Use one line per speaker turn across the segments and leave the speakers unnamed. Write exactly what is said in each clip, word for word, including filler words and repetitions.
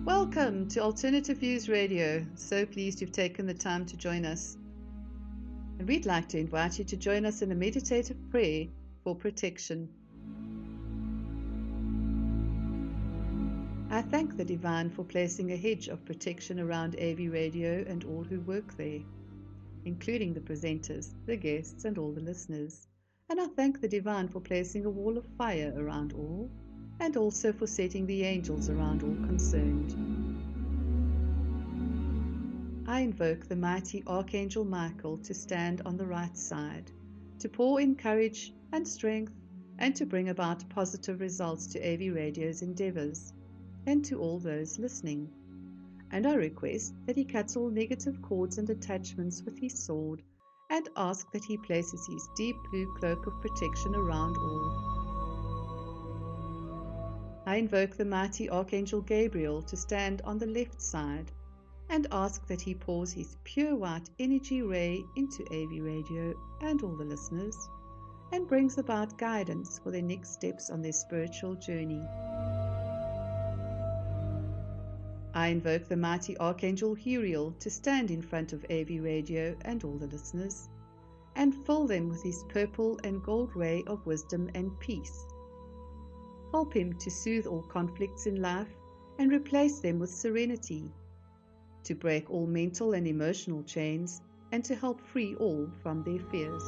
Welcome to Alternative Views Radio. So pleased you've taken the time to join us. And we'd like to invite you to join us in a meditative prayer for protection. I thank the Divine for placing a hedge of protection around A V Radio and all who work there, including the presenters, the guests, and all the listeners. And I thank the Divine for placing a wall of fire around all, and also for setting the angels around all concerned. I invoke the mighty Archangel Michael to stand on the right side, to pour in courage and strength, and to bring about positive results to A V Radio's endeavors, and to all those listening. And I request that he cuts all negative cords and attachments with his sword, and ask that he places his deep blue cloak of protection around all. I invoke the mighty Archangel Gabriel to stand on the left side, and ask that he pours his pure white energy ray into A V Radio and all the listeners, and brings about guidance for their next steps on their spiritual journey. I invoke the mighty Archangel Huriel to stand in front of A V Radio and all the listeners, and fill them with his purple and gold ray of wisdom and peace. Help him to soothe all conflicts in life and replace them with serenity, to break all mental and emotional chains, and to help free all from their fears.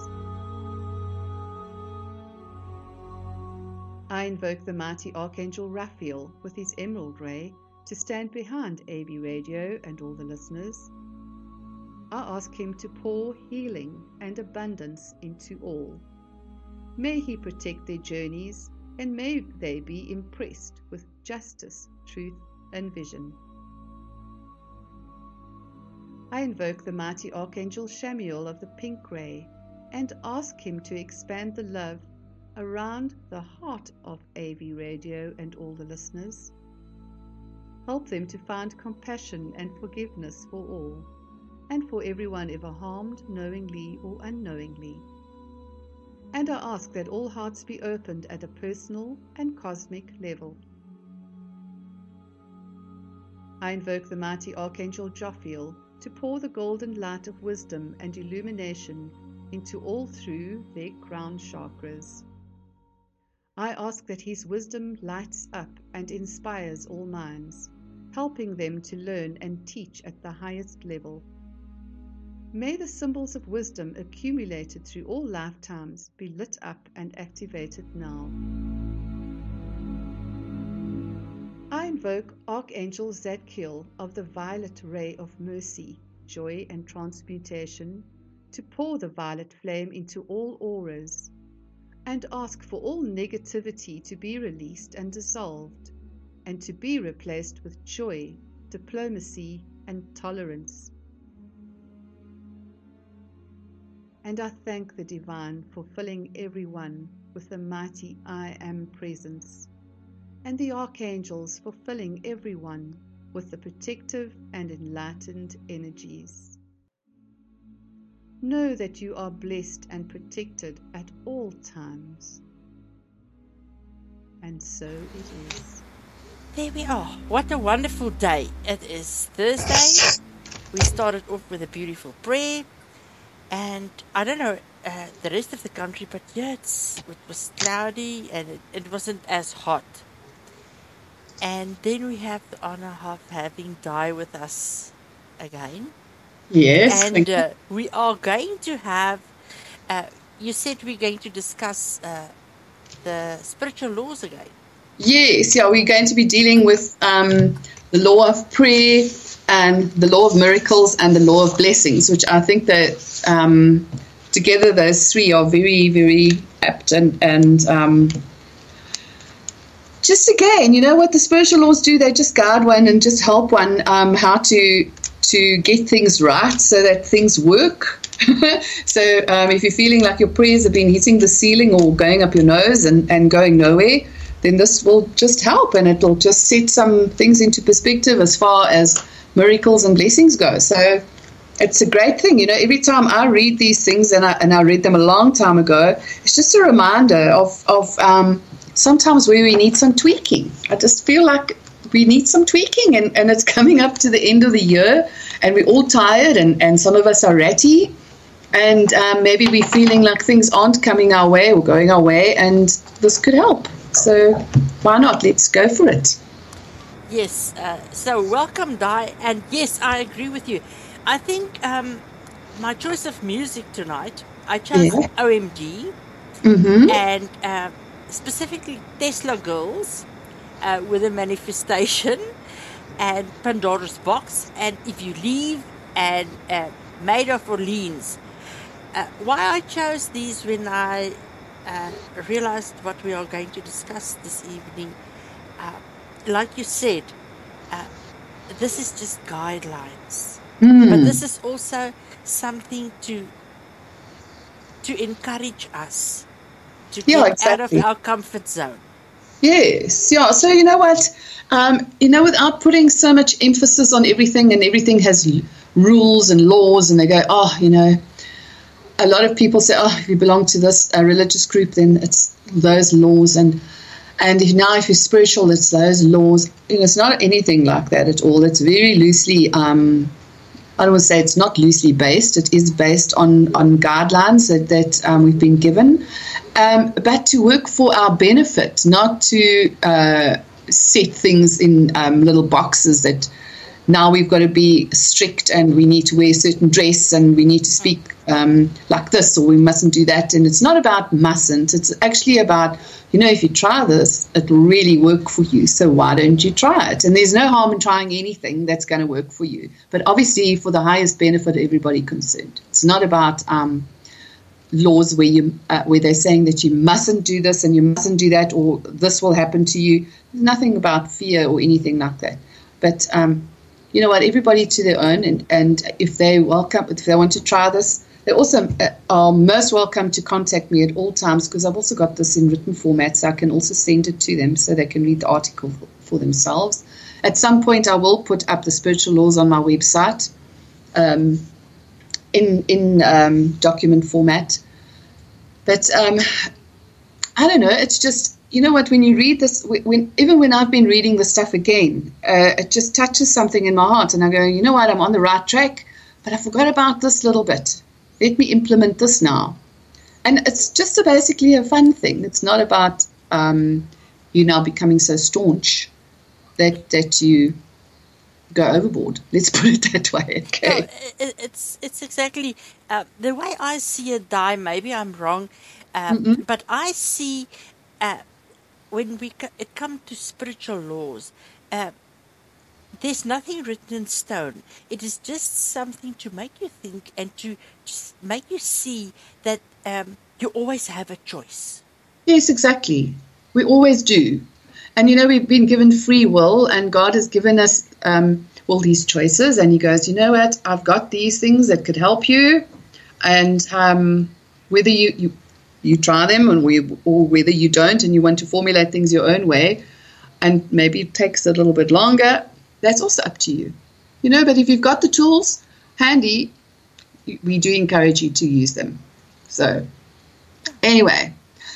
I invoke the mighty Archangel Raphael with his emerald ray to stand behind A V Radio and all the listeners. I ask him to pour healing and abundance into all. May he protect their journeys, and may they be impressed with justice, truth, and vision. I invoke the mighty Archangel Shamiel of the Pink Ray and ask him to expand the love around the heart of A V Radio and all the listeners. Help them to find compassion and forgiveness for all, and for everyone ever harmed, knowingly or unknowingly. And I ask that all hearts be opened at a personal and cosmic level. I invoke the mighty Archangel Jophiel to pour the golden light of wisdom and illumination into all through their crown chakras. I ask that his wisdom lights up and inspires all minds, helping them to learn and teach at the highest level. May the symbols of wisdom accumulated through all lifetimes be lit up and activated now. I invoke Archangel Zadkiel of the violet ray of mercy, joy, and transmutation to pour the violet flame into all auras, and ask for all negativity to be released and dissolved, and to be replaced with joy, diplomacy, and tolerance. And I thank the Divine for filling everyone with the mighty I Am presence, and the archangels for filling everyone with the protective and enlightened energies. Know that you are blessed and protected at all times. And so it is.
There we are. What a wonderful day. It is Thursday. We started off with a beautiful prayer. And I don't know uh, the rest of the country, but yeah, it's, it was cloudy and it, it wasn't as hot. And then we have the honor of having Di with us again.
Yes.
And uh, we are going to have, uh, you said we're going to discuss uh, the spiritual laws again.
Yes, yeah, we're going to be dealing with um, the law of prayer and the law of miracles and the law of blessings, which I think that um, together those three are very, very apt. And, and um, just again, you know what the spiritual laws do? They just guide one and just help one um, how to to get things right so that things work. So um, if you're feeling like your prayers have been hitting the ceiling or going up your nose and, and going nowhere, then this will just help, and it'll just set some things into perspective as far as miracles and blessings go. So it's a great thing. You know, every time I read these things, and I, and I read them a long time ago, it's just a reminder of, of um, sometimes where we need some tweaking. I just feel like we need some tweaking, and, and it's coming up to the end of the year, and we're all tired, and, and some of us are ratty, and um, maybe we're feeling like things aren't coming our way or going our way, and this could help. So why not? Let's go for it.
Yes, uh, so welcome, Di, and yes, I agree with you. I think um, my choice of music tonight, I chose
Yeah.
O M G,
Mm-hmm.
and uh, specifically Tesla Girls uh, with a manifestation, and Pandora's Box, and If You Leave, and uh, Made of Orleans. Uh, why I chose these when I uh, realized what we are going to discuss this evening, uh, like you said, uh, this is just guidelines, but
Mm.
this is also something to to encourage us to
Yeah,
get out of
exactly.
our comfort zone.
Yes, yeah. So you know what? Um, you know, without putting so much emphasis on everything, and everything has l- rules and laws, and they go, oh, you know, a lot of people say, oh, if you belong to this uh, religious group, then it's those laws, and and if now if you're spiritual, it's those laws. You know, it's not anything like that at all. It's very loosely. Um, I don't want to say it's not loosely based. It is based on, on guidelines that, that um, we've been given, um, but to work for our benefit, not to uh, set things in um, little boxes that now we've got to be strict and we need to wear a certain dress and we need to speak um, like this or we mustn't do that. And it's not about mustn't. It's actually about, you know, if you try this, it'll really work for you. So why don't you try it? And there's no harm in trying anything that's going to work for you. But obviously for the highest benefit of everybody concerned. It's not about um, laws where you uh, where they're saying that you mustn't do this and you mustn't do that or this will happen to you. There's nothing about fear or anything like that. But um, you know what? Everybody to their own, and, and if they welcome, if they want to try this, they also are most welcome to contact me at all times because I've also got this in written format, so I can also send it to them so they can read the article for, for themselves. At some point, I will put up the spiritual laws on my website um, in in um, document format. But um, I don't know. It's just. You know what, when you read this, when, even when I've been reading the stuff again, uh, it just touches something in my heart. And I go, you know what, I'm on the right track, but I forgot about this little bit. Let me implement this now. And it's just a, basically a fun thing. It's not about um, you now becoming so staunch that, that you go overboard. Let's put it that way, okay?
No, it, it's, it's exactly uh, the way I see it, Di. Maybe I'm wrong, um,
Mm-mm.
but I see... Uh, when we it come to spiritual laws, uh, there's nothing written in stone. It is just something to make you think and to just make you see that um, you always have a choice.
Yes, exactly. We always do. And, you know, we've been given free will and God has given us um, all these choices. And he goes, you know what, I've got these things that could help you. And um, whether you... you You try them, and we, or whether you don't, and you want to formulate things your own way, and maybe it takes a little bit longer. That's also up to you, you know. But if you've got the tools handy, we do encourage you to use them. So, anyway,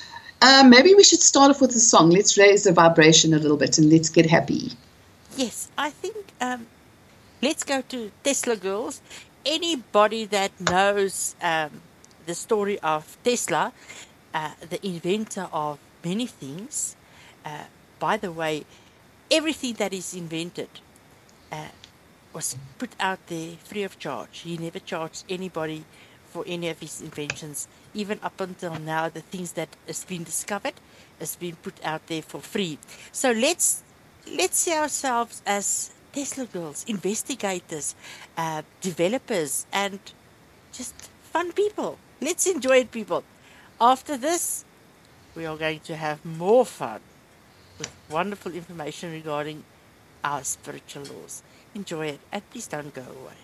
um, maybe we should start off with a song. Let's raise the vibration a little bit, and let's get happy.
Yes, I think um, let's go to Tesla Girls. Anybody that knows. Um, the story of Tesla, uh, the inventor of many things. Uh, by the way, everything that is invented uh, was put out there free of charge. He never charged anybody for any of his inventions. Even up until now, the things that has been discovered has been put out there for free. So let's let's see ourselves as Tesla girls, investigators, uh, developers, and just fun people. Let's enjoy it, people. After this, we are going to have more fun with wonderful information regarding our spiritual laws. Enjoy it, and please don't go away.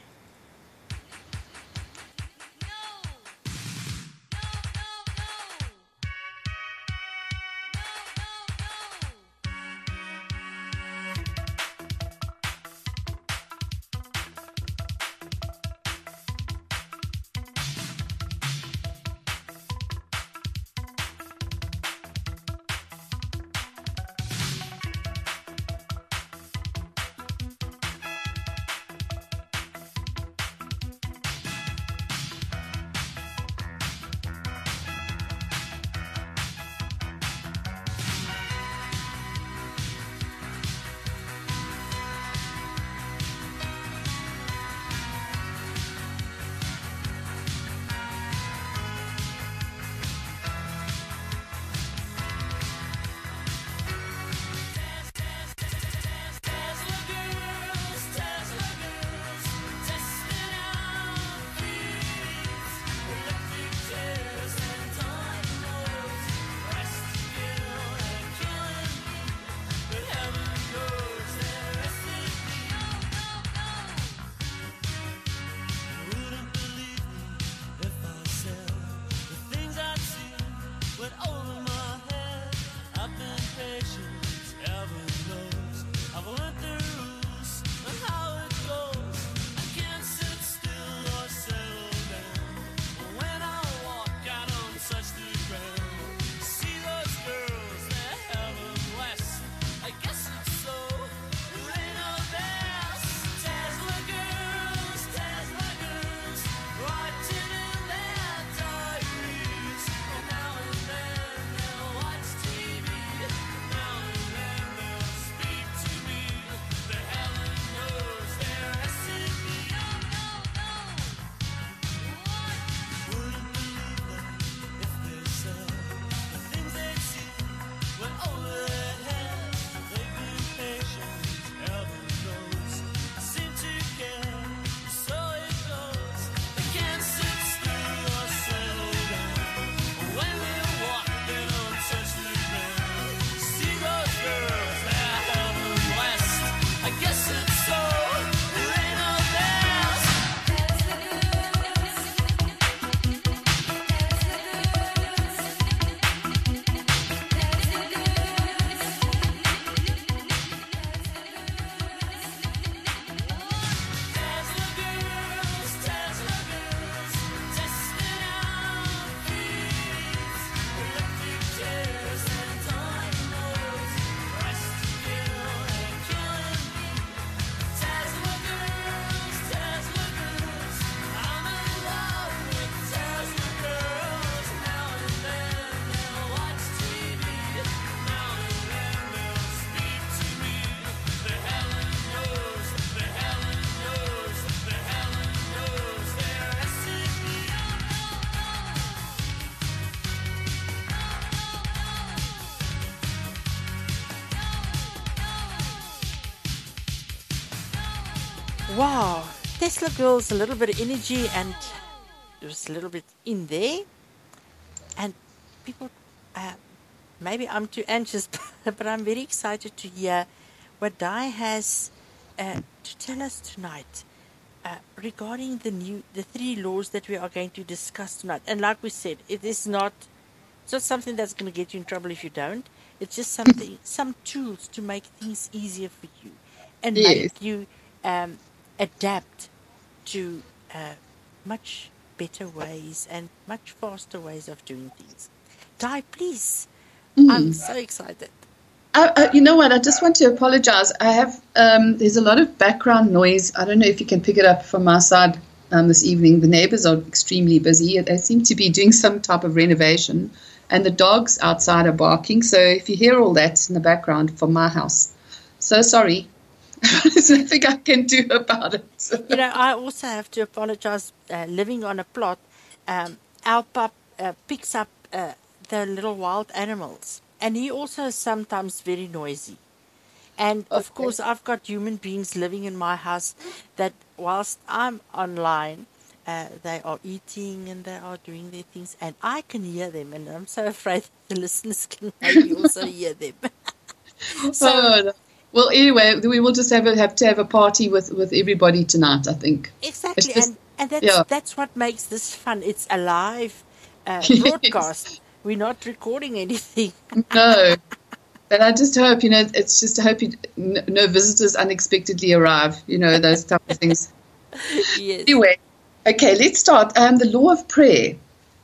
Wow, Tesla Girls, a little bit of energy, and it was a little bit in there. And people, uh, maybe I'm too anxious, but I'm very excited to hear what Di has uh, to tell us tonight uh, regarding the new, the three laws that we are going to discuss tonight. And like we said, it is not, it's not something that's going to get you in trouble if you don't. It's just something, some tools to make things easier for you and
Yes.
make you um, adapt to uh, much better ways and much faster ways of doing things. Di, please. I'm so excited.
Uh, uh, you know what? I just want to apologize. I have um, there's a lot of background noise. I don't know if you can pick it up from my side um, this evening. The neighbors are extremely busy. They seem to be doing some type of renovation, and the dogs outside are barking. So if you hear all that in the background from my house, so sorry. There's nothing I can do about it.
You know, I also have to apologize. Uh, living on a plot, um, our pup uh, picks up uh, the little wild animals, and he also is sometimes very noisy. And of
Okay.
course, I've got human beings living in my house that, whilst I'm online, uh, they are eating and they are doing their things, and I can hear them, and I'm so afraid the listeners can maybe also hear them. So,
Oh, well, anyway, we will just have a, have to have a party with, with everybody tonight, I think.
exactly,
It's just,
and, and that's
yeah.
that's what makes this fun. It's a live uh,
Yes.
broadcast. We're not recording anything.
No. But I just hope, you know, it's just I hope you, no, no visitors unexpectedly arrive, you know, those type of things.
Yes.
Anyway, okay, let's start. Um, the law of prayer.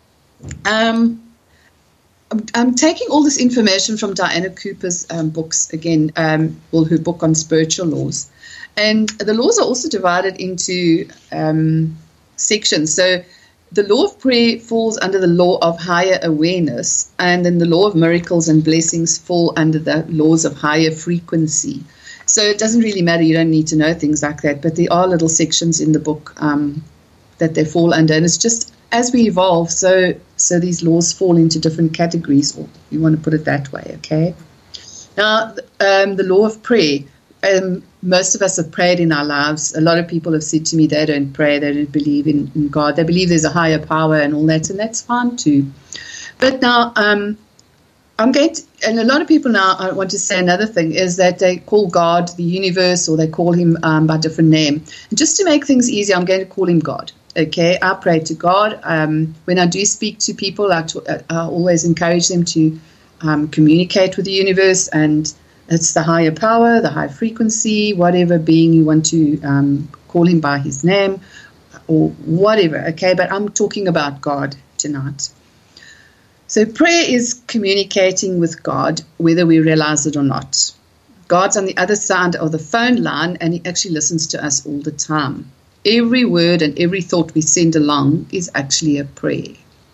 Um, I'm, I'm taking all this information from Diana Cooper's um, books again, um, well, her book on spiritual laws. And the laws are also divided into um, sections. So the law of prayer falls under the law of higher awareness, and then the law of miracles and blessings fall under the laws of higher frequency. So it doesn't really matter. You don't need to know things like that, but there are little sections in the book um, that they fall under, and it's just as we evolve, so so these laws fall into different categories, or you want to put it that way, okay? Now, um, the law of prayer. Um, most of us have prayed in our lives. A lot of people have said to me they don't pray, they don't believe in, in God. They believe there's a higher power and all that, and that's fine too. But now, um, I'm going to, and a lot of people now, I want to say another thing, is that they call God the universe, or they call him um, by a different name. And just to make things easier, I'm going to call him God. Okay, I pray to God. Um, when I do speak to people, I, t- I always encourage them to um, communicate with the universe, and it's the higher power, the high frequency, whatever being you want to um, call him by his name or whatever, okay? But I'm talking about God tonight. So prayer is communicating with God, whether we realize it or not. God's on the other side of the phone line, and he actually listens to us all the time. Every word and every thought we send along is actually a prayer.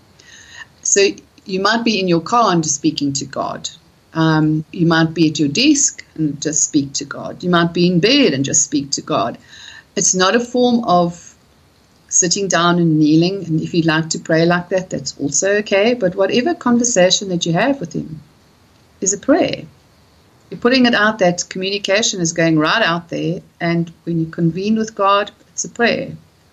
So you might be in your car and just speaking to God. Um, you might be at your desk and just speak to God. You might be in bed and just speak to God. It's not a form of sitting down and kneeling, and if you'd like to pray like that, that's also okay. But whatever conversation that you have with him is a prayer. You're putting it out, that communication is going right out there, and when you convene with God, it's a prayer.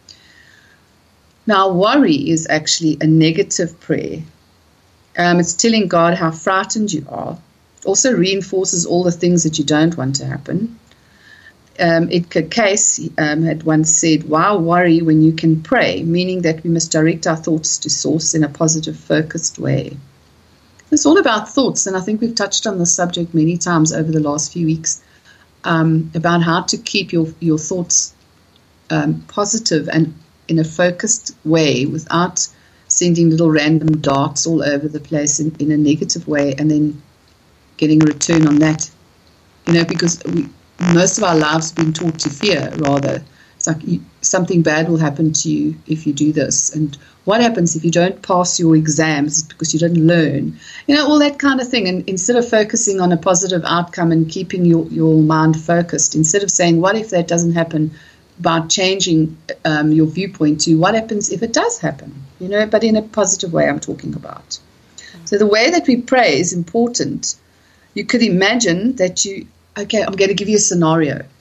Now, worry is actually a negative prayer. Um, it's telling God how frightened you are. It also reinforces all the things that you don't want to happen. Um, Edgar Cayce um, had once said, why worry when you can pray? Meaning that we must direct our thoughts to source in a positive, focused way. It's all about thoughts, and I think we've touched on this subject many times over the last few weeks, um, about how to keep your, your thoughts um, positive and in a focused way without sending little random darts all over the place in, in a negative way, and then getting a return on that. You know, because we, most of our lives have been taught to fear, rather. It's like you, something bad will happen to you if you do this. And what happens if you don't pass your exams? It's because you didn't learn. You know, all that kind of thing. And instead of focusing on a positive outcome and keeping your, your mind focused, instead of saying, what if that doesn't happen, about changing um, your viewpoint to what happens if it does happen, you know, but in a positive way I'm talking about. So the way that we pray is important. You could imagine that you, okay, I'm going to give you a scenario.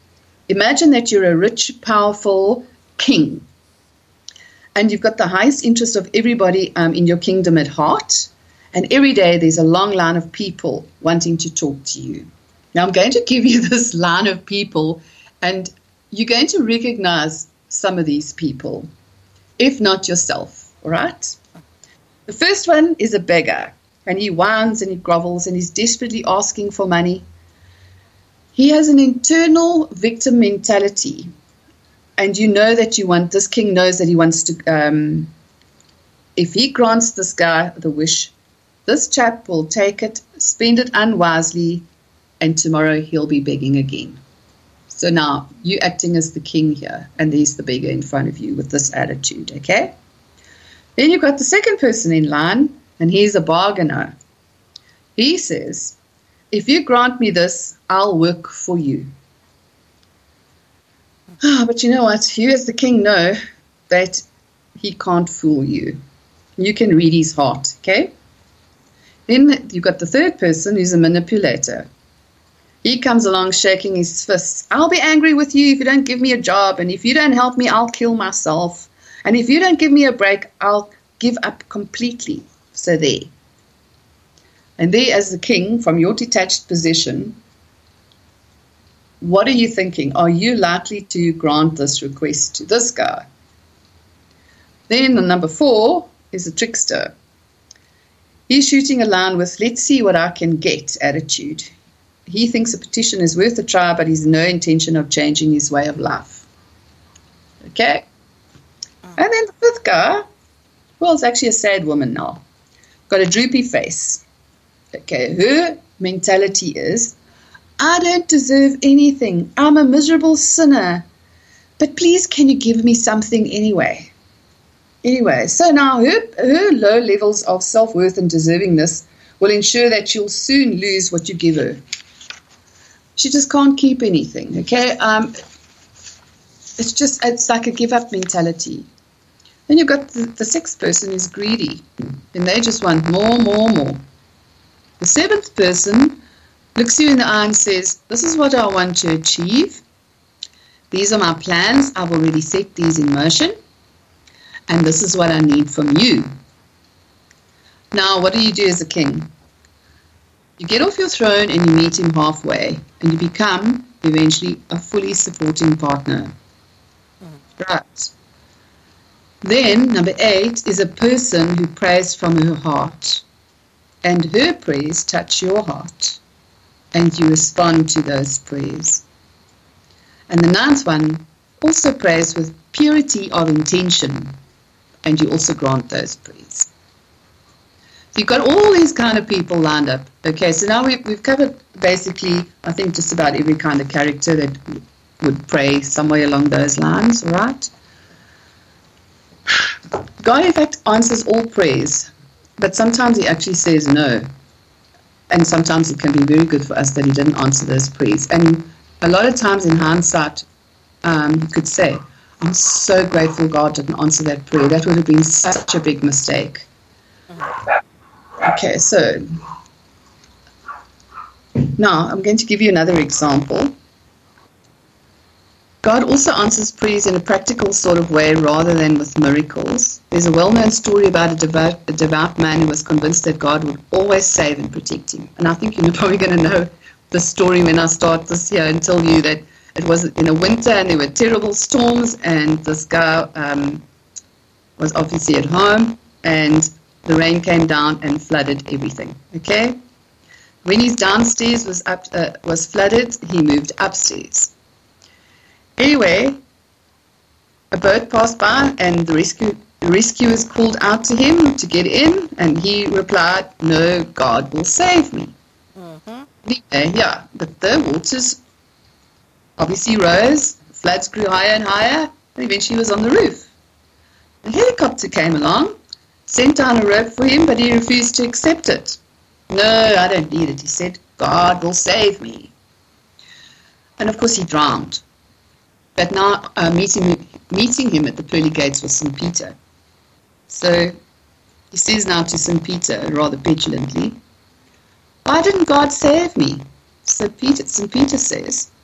Imagine that you're a rich, powerful king, and you've got the highest interest of everybody um, in your kingdom at heart, and every day there's a long line of people wanting to talk to you. Now I'm going to give you this line of people, and you're going to recognize some of these people, if not yourself, all right? The first one is a beggar, and he whines and he grovels and he's desperately asking for money. He has an internal victim mentality, and you know that you want, this king knows that he wants to, um, if he grants this guy the wish, this chap will take it, spend it unwisely, and tomorrow he'll be begging again. So now you're acting as the king here, and there's the beggar in front of you with this attitude, okay? Then you've got the second person in line, and he's a bargainer. He says, if you grant me this, I'll work for you. Oh, but you know what? You as the king know that he can't fool you. You can read his heart, okay? Then you've got the third person who's a manipulator. He comes along shaking his fists. I'll be angry with you if you don't give me a job, and if you don't help me, I'll kill myself. And if you don't give me a break, I'll give up completely. So there. And there, as the king, from your detached position, what are you thinking? Are you likely to grant this request to this guy? Then the number four is a trickster. He's shooting a line with, let's see what I can get attitude. He thinks a petition is worth a try, but he's no intention of changing his way of life. Okay? And then the fifth guy, well, it's actually a sad woman now. Got a droopy face. Okay, her mentality is, I don't deserve anything. I'm a miserable sinner. But please, can you give me something anyway? Anyway, so now her, her low levels of self-worth and deservingness will ensure that she'll soon lose what you give her. She just can't keep anything, okay? Um, it's just, it's like a give-up mentality. Then you've got the, the sixth person who's greedy, and they just want more, more, more. The seventh person looks you in the eye and says, this is what I want to achieve. These are my plans. I've already set these in motion. And this is what I need from you. Now, what do you do as a king? You get off your throne and you meet him halfway, and you become eventually a fully supporting partner. Mm. Right. Then, number eight is a person who prays from her heart, and her prayers touch your heart, and you respond to those prayers. And the ninth one also prays with purity of intention, and you also grant those prayers. So you've got all these kind of people lined up. Okay, so now we've, we've covered basically, I think, just about every kind of character that would pray somewhere along those lines, all right? God, in fact, answers all prayers, but sometimes he actually says no. And sometimes it can be very good for us that he didn't answer those prayers. And a lot of times in hindsight, um, you could say, I'm so grateful God didn't answer that prayer. That would have been such a big mistake. Okay, so now I'm going to give you another example. God also answers prayers in a practical sort of way rather than with miracles. There's a well-known story about a devout, a devout man who was convinced that God would always save and protect him. And I think you're probably going to know the story when I start this here and tell you that it was in a winter and there were terrible storms, and this guy um, was obviously at home, and the rain came down and flooded everything. Okay? When his downstairs was up, uh, was flooded, he moved upstairs. Anyway, a boat passed by, and the rescue the rescuers called out to him to get in, and he replied, "No, God will save me." Mm-hmm. Anyway, yeah, but the waters obviously rose, floods grew higher and higher, and eventually he was on the roof. A helicopter came along, sent down a rope for him, but he refused to accept it. "No, I don't need it," he said. "God will save me." And of course he drowned. But now uh, meeting, meeting him at the pearly gates was Saint Peter. So he says now to Saint Peter, rather petulantly, "Why didn't God save me?" So Peter, Saint Peter says,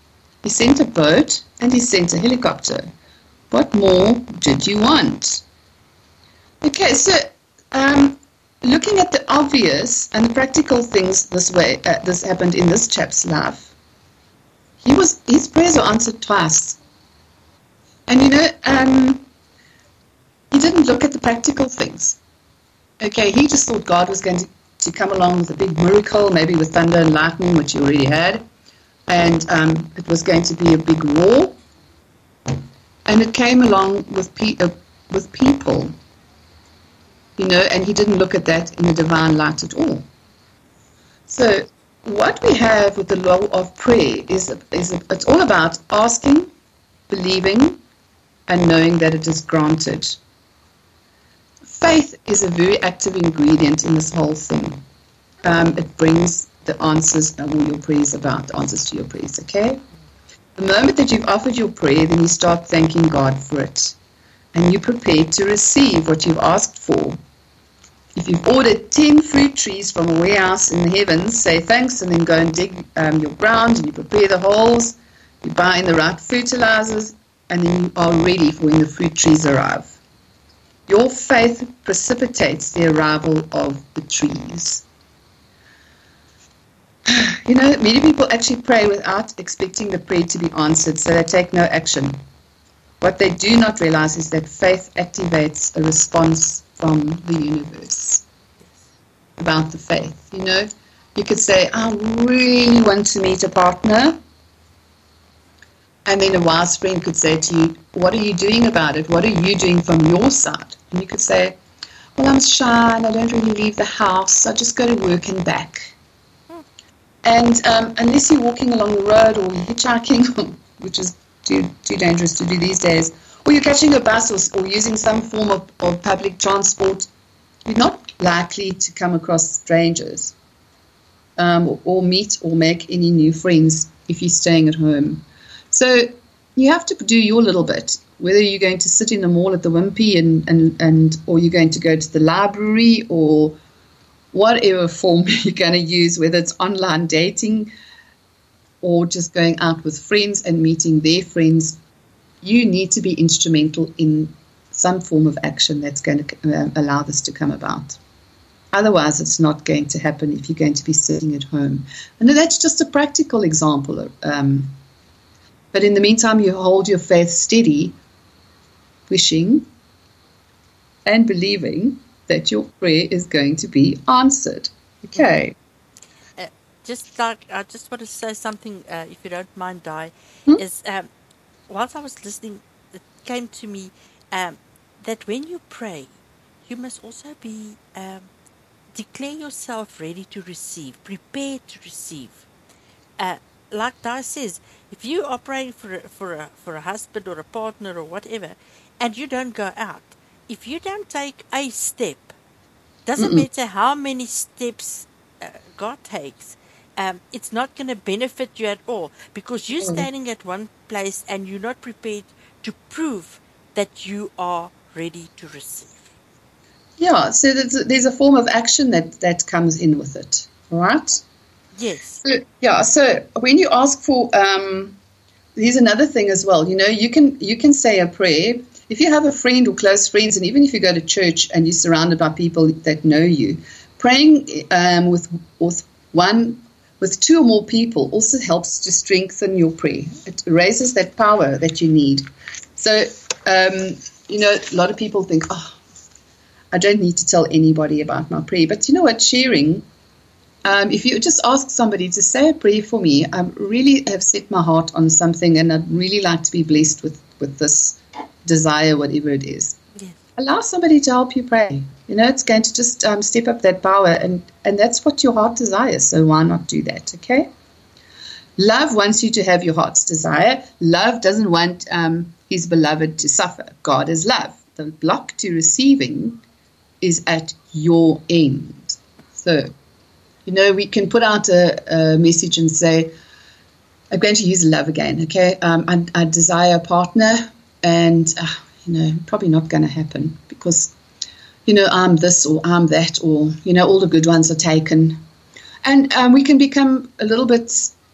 He sent a boat and he sent a helicopter. What more did you want? Okay, so um, looking at the obvious and the practical things this way, uh, this happened in this chap's life. He was his prayers were answered twice, and you know um, he didn't look at the practical things. Okay, he just thought God was going to, to come along with a big miracle, maybe with thunder and lightning, which he already had, and um, it was going to be a big war, and it came along with pe- uh, with people. You know, and he didn't look at that in the divine light at all. So what we have with the law of prayer is, is it's all about asking, believing, and knowing that it is granted. Faith is a very active ingredient in this whole thing. Um, it brings the answers and all your prayers about, the answers to your prayers, okay? The moment that you've offered your prayer, then you start thanking God for it. And you're prepared to receive what you've asked for. If you've ordered ten fruit trees from a warehouse in the heavens, say thanks and then go and dig um, your ground and you prepare the holes, you buy in the right fertilizers, and then you are ready for when the fruit trees arrive. Your faith precipitates the arrival of the trees. You know, many people actually pray without expecting the prayer to be answered, so they take no action. What they do not realize is that faith activates a response from the universe about the faith. You know, you could say, I really want to meet a partner. And then a wise friend could say to you, what are you doing about it? What are you doing from your side? And you could say, well, I'm shy and I don't really leave the house. I just go to work and back. And um, unless you're walking along the road or hitchhiking, which is too, too dangerous to do these days, or you're catching a bus or, or using some form of, of public transport, you're not likely to come across strangers um, or, or meet or make any new friends if you're staying at home. So you have to do your little bit, whether you're going to sit in the mall at the Wimpy and, and, and or you're going to go to the library or whatever form you're going to use, whether it's online dating or just going out with friends and meeting their friends. You need to be instrumental in some form of action that's going to uh, allow this to come about. Otherwise, it's not going to happen if you're going to be sitting at home. And that's just a practical example. Um, but in the meantime, you hold your faith steady, wishing and believing that your prayer is going to be answered. Okay.
Uh, just like, I just want to say something, uh, if you don't mind, Di,
Hmm?
is... Um, whilst I was listening, it came to me um, that when you pray, you must also be, um, declare yourself ready to receive, prepared to receive. Uh, like Di says, if you are praying for a, for, a, for a husband or a partner or whatever, and you don't go out, if you don't take a step, doesn't
Mm-mm.
matter how many steps uh, God takes, Um, it's not going to benefit you at all because you're standing at one place and you're not prepared to prove that you are ready to receive.
Yeah, so there's a, there's a form of action that, that comes in with it, all right?
Yes.
So, yeah, so when you ask for, um, here's another thing as well. You know, you can you can say a prayer. If you have a friend or close friends, and even if you go to church and you're surrounded by people that know you, praying um, with with one with two or more people also helps to strengthen your prayer. It raises that power that you need. So, um, you know, a lot of people think, oh, I don't need to tell anybody about my prayer. But you know what, sharing, um, if you just ask somebody to say a prayer for me, I really have set my heart on something and I'd really like to be blessed with, with this desire, whatever it is.
Yes.
Allow somebody to help you pray. You know, it's going to just um, step up that power, and, and that's what your heart desires, so why not do that, okay? Love wants you to have your heart's desire. Love doesn't want um, his beloved to suffer. God is love. The block to receiving is at your end. So, you know, we can put out a, a message and say, I'm going to use love again, okay? Um, I, I desire a partner, and... Uh, you know, probably not going to happen because, you know, I'm this or I'm that, or, you know, all the good ones are taken. And um, we can become a little bit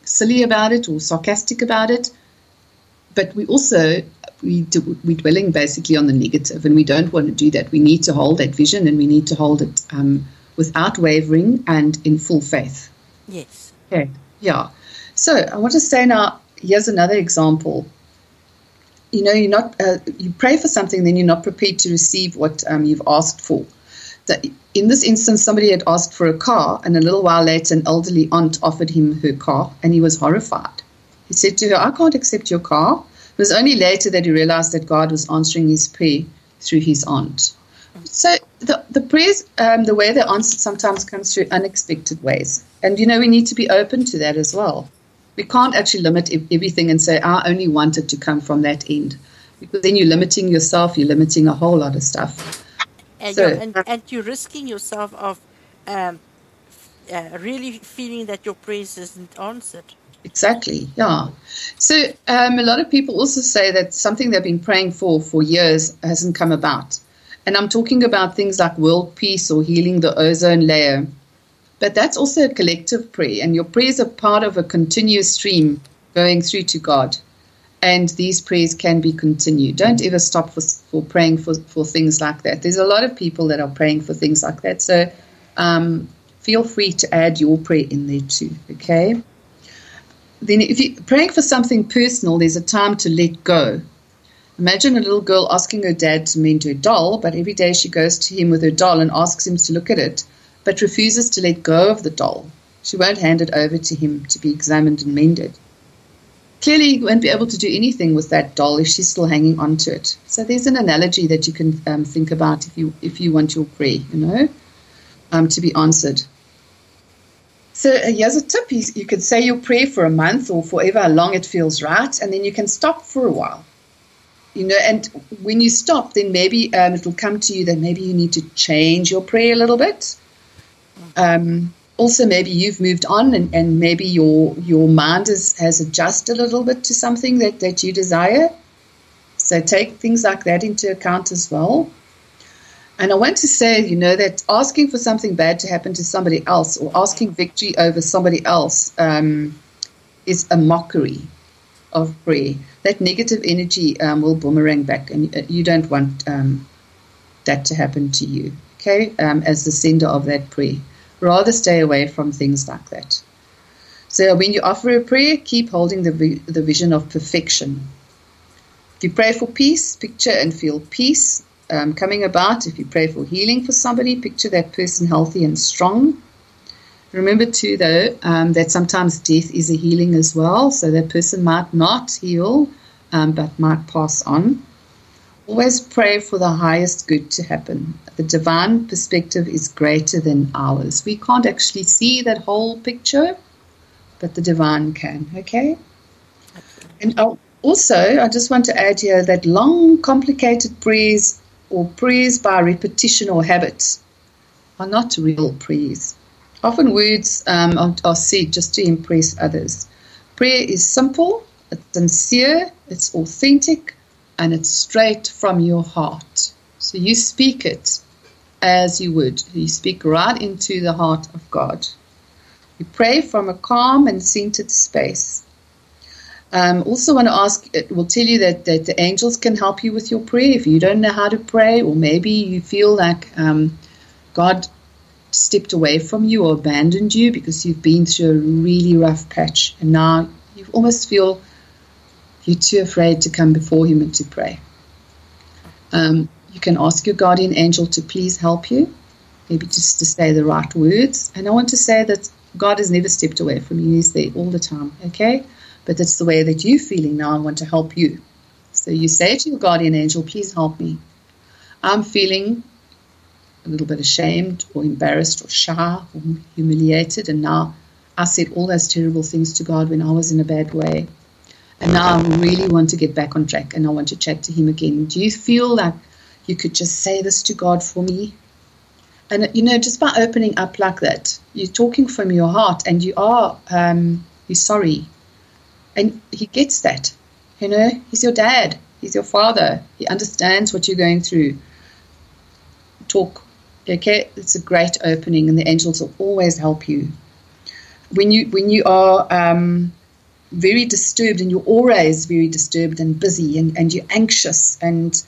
silly about it or sarcastic about it. But we also, we do, we're dwelling basically on the negative, and we don't want to do that. We need to hold that vision, and we need to hold it um, without wavering and in full faith.
Yes.
Okay. Yeah. So I want to say now, here's another example. You know, you're not, uh, you pray for something, then you're not prepared to receive what um, you've asked for. So in this instance, somebody had asked for a car, and a little while later, an elderly aunt offered him her car, and he was horrified. He said to her, I can't accept your car. It was only later that he realized that God was answering his prayer through his aunt. So the, the prayers, um, the way they're answered sometimes comes through unexpected ways. And, you know, we need to be open to that as well. We can't actually limit everything and say, I only want it to come from that end. Because then you're limiting yourself, you're limiting a whole lot of stuff.
And,
so,
you're, and, and you're risking yourself of um, uh, really feeling that your prayers isn't answered.
Exactly, yeah. So um, a lot of people also say that something they've been praying for for years hasn't come about. And I'm talking about things like world peace or healing the ozone layer. But that's also a collective prayer, and your prayers are part of a continuous stream going through to God. And these prayers can be continued. Don't ever stop for, for praying for, for things like that. There's a lot of people that are praying for things like that. So um, feel free to add your prayer in there too, okay? Then if you're praying for something personal, there's a time to let go. Imagine a little girl asking her dad to mend her doll, but every day she goes to him with her doll and asks him to look at it, but refuses to let go of the doll. She won't hand it over to him to be examined and mended. Clearly, he won't be able to do anything with that doll if she's still hanging on to it. So there's an analogy that you can um, think about if you if you want your prayer, you know, um, to be answered. So uh, here's a tip. You, you can say your prayer for a month or for however long it feels right, and then you can stop for a while. You know, and when you stop, then maybe um, it will come to you that maybe you need to change your prayer a little bit. Um, also, maybe you've moved on, and, and maybe your your mind is, has adjusted a little bit to something that, that you desire. So take things like that into account as well. And I want to say, you know, that asking for something bad to happen to somebody else or asking victory over somebody else um, is a mockery of prayer. That negative energy um, will boomerang back, and you don't want um, that to happen to you, okay, um, as the sender of that prayer. Rather stay away from things like that. So when you offer a prayer, keep holding the, vi- the vision of perfection. If you pray for peace, picture and feel peace um, coming about. If you pray for healing for somebody, picture that person healthy and strong. Remember too, though, um, that sometimes death is a healing as well. So that person might not heal, um, but might pass on. Always pray for the highest good to happen. The divine perspective is greater than ours. We can't actually see that whole picture, but the divine can, okay? And also, I just want to add here that long, complicated prayers or prayers by repetition or habit are not real prayers. Often words um, are, are said just to impress others. Prayer is simple, it's sincere, it's authentic, and it's straight from your heart. So you speak it as you would. You speak right into the heart of God. You pray from a calm and centered space. Um, also want to ask, it will tell you that, that the angels can help you with your prayer if you don't know how to pray, or maybe you feel like um, God stepped away from you or abandoned you because you've been through a really rough patch, and now you almost feel you're too afraid to come before him and to pray. Um, you can ask your guardian angel to please help you, maybe just to say the right words. And I want to say that God has never stepped away from you. He's there all the time, okay? But that's the way that you're feeling now. I want to help you. So you say to your guardian angel, please help me. I'm feeling a little bit ashamed or embarrassed or shy or humiliated, and now I said all those terrible things to God when I was in a bad way. And now I really want to get back on track, and I want to chat to him again. Do you feel like you could just say this to God for me? And, you know, just by opening up like that, you're talking from your heart, and you are, um, you're sorry. And he gets that, you know. He's your dad. He's your father. He understands what you're going through. Talk, okay? It's a great opening, and the angels will always help you. when you when you are um, very disturbed and your aura is very disturbed and busy and, and you're anxious and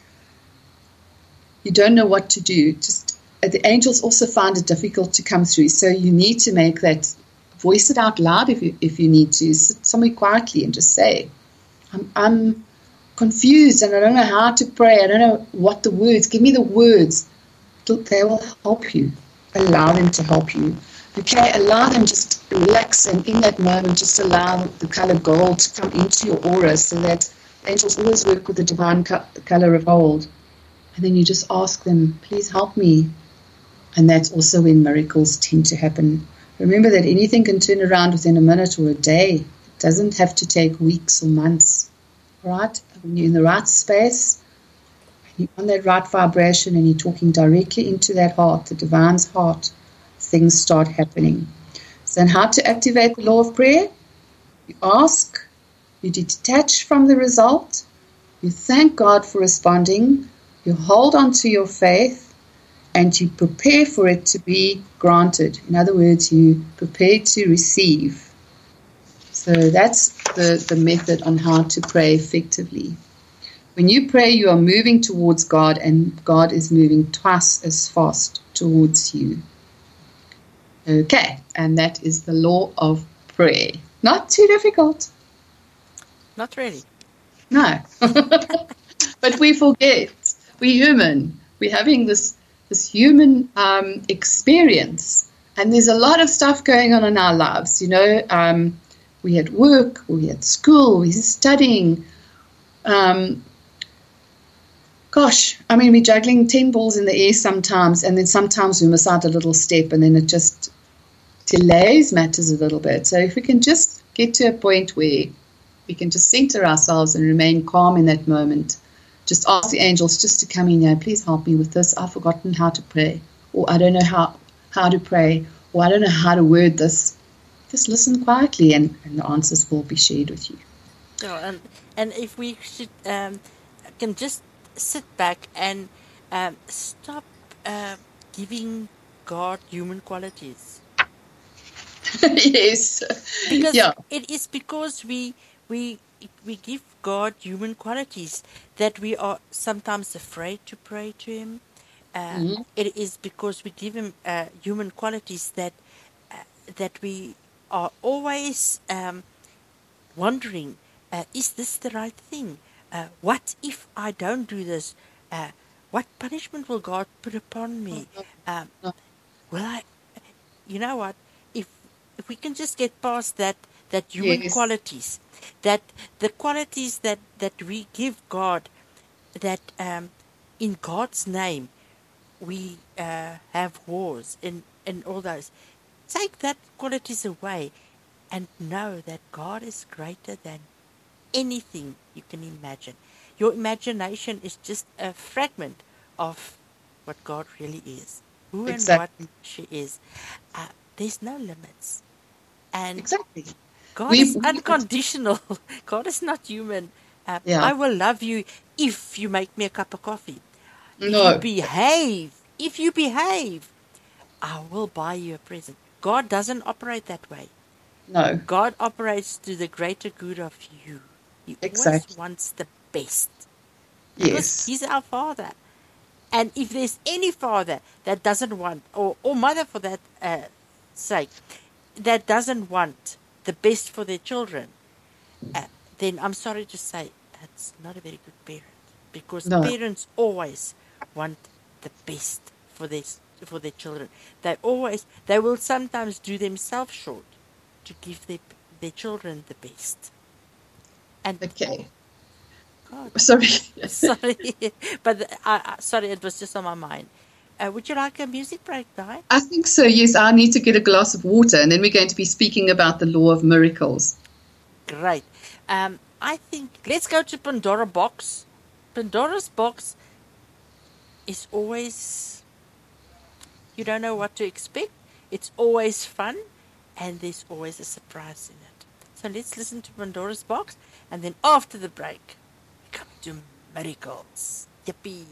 you don't know what to do, just uh, the angels also find it difficult to come through. So you need to make that, voice it out loud if you if you need to. Sit somewhere quietly and just say, I'm, I'm confused and I don't know how to pray. I don't know what the words, give me the words. They will help you. Allow them to help you. Okay, allow them, just relax, and in that moment, just allow the color gold to come into your aura, so that angels always work with the divine co- color of gold. And then you just ask them, please help me. And that's also when miracles tend to happen. Remember that anything can turn around within a minute or a day. It doesn't have to take weeks or months. All right? When you're in the right space, you're on that right vibration and you're talking directly into that heart, the divine's heart, things start happening. So, and how to activate the law of prayer? You ask, you detach from the result, you thank God for responding, you hold on to your faith, and you prepare for it to be granted. In other words, you prepare to receive. So that's the, the method on how to pray effectively. When you pray, you are moving towards God, and God is moving twice as fast towards you. Okay, and that is the law of prayer. Not too difficult.
Not really.
No. But we forget. We're human. We're having this, this human um, experience. And there's a lot of stuff going on in our lives. You know, um, we had work, we had school, we're studying. Um, gosh, I mean, we're juggling ten balls in the air sometimes, and then sometimes we miss out a little step, and then it just delays matters a little bit. So if we can just get to a point where we can just center ourselves and remain calm in that moment, just ask the angels just to come in here, please help me with this, I've forgotten how to pray, or I don't know how, how to pray, or I don't know how to word this. Just listen quietly, and, and the answers will be shared with you.
Oh, and, and if we should um, can just sit back and um, stop uh, giving God human qualities.
Yes.
Because
Yeah.
it is because we we we give God human qualities that we are sometimes afraid to pray to Him. Uh,
Mm-hmm.
it is because we give Him uh, human qualities that uh, that we are always um, wondering, uh, is this the right thing? Uh, what if I don't do this? Uh, what punishment will God put upon me? Um, will I? You know what? If if we can just get past that that human
Yes.
qualities, that the qualities that that we give God, that um, in God's name we uh, have wars and and all those. Take that qualities away, and know that God is greater than anything you can imagine. Your imagination is just a fragment of what God really is, who and what
Exactly.
she is. Uh, there's no limits. And
Exactly.
God
We,
is
we
unconditional. God is not human. Uh,
yeah.
I will love you if you make me a cup of coffee. If you
No.
behave, if you behave, I will buy you a present. God doesn't operate that way.
No.
God operates to the greater good of you. He always
Exactly.
wants the best because
Yes.
He's our Father. And if there's any father that doesn't want, or, or mother for that uh, sake, that doesn't want the best for their children, uh, then I'm sorry to say that's not a very good parent, because
No.
parents always want the best for their for their children. They always they will sometimes do themselves short to give their their children the best. And
Okay.
God,
Sorry.
sorry, but uh, uh, sorry, it was just on my mind. Uh, would you like a music break, Di?
I think so. Yes, I need to get a glass of water, and then we're going to be speaking about the law of miracles.
Great. Um, I think let's go to Pandora Box. Pandora's Box is always, you don't know what to expect. It's always fun, and there's always a surprise in it. So let's listen to Pandora's Box, and then after the break, we come to miracles. Yippee!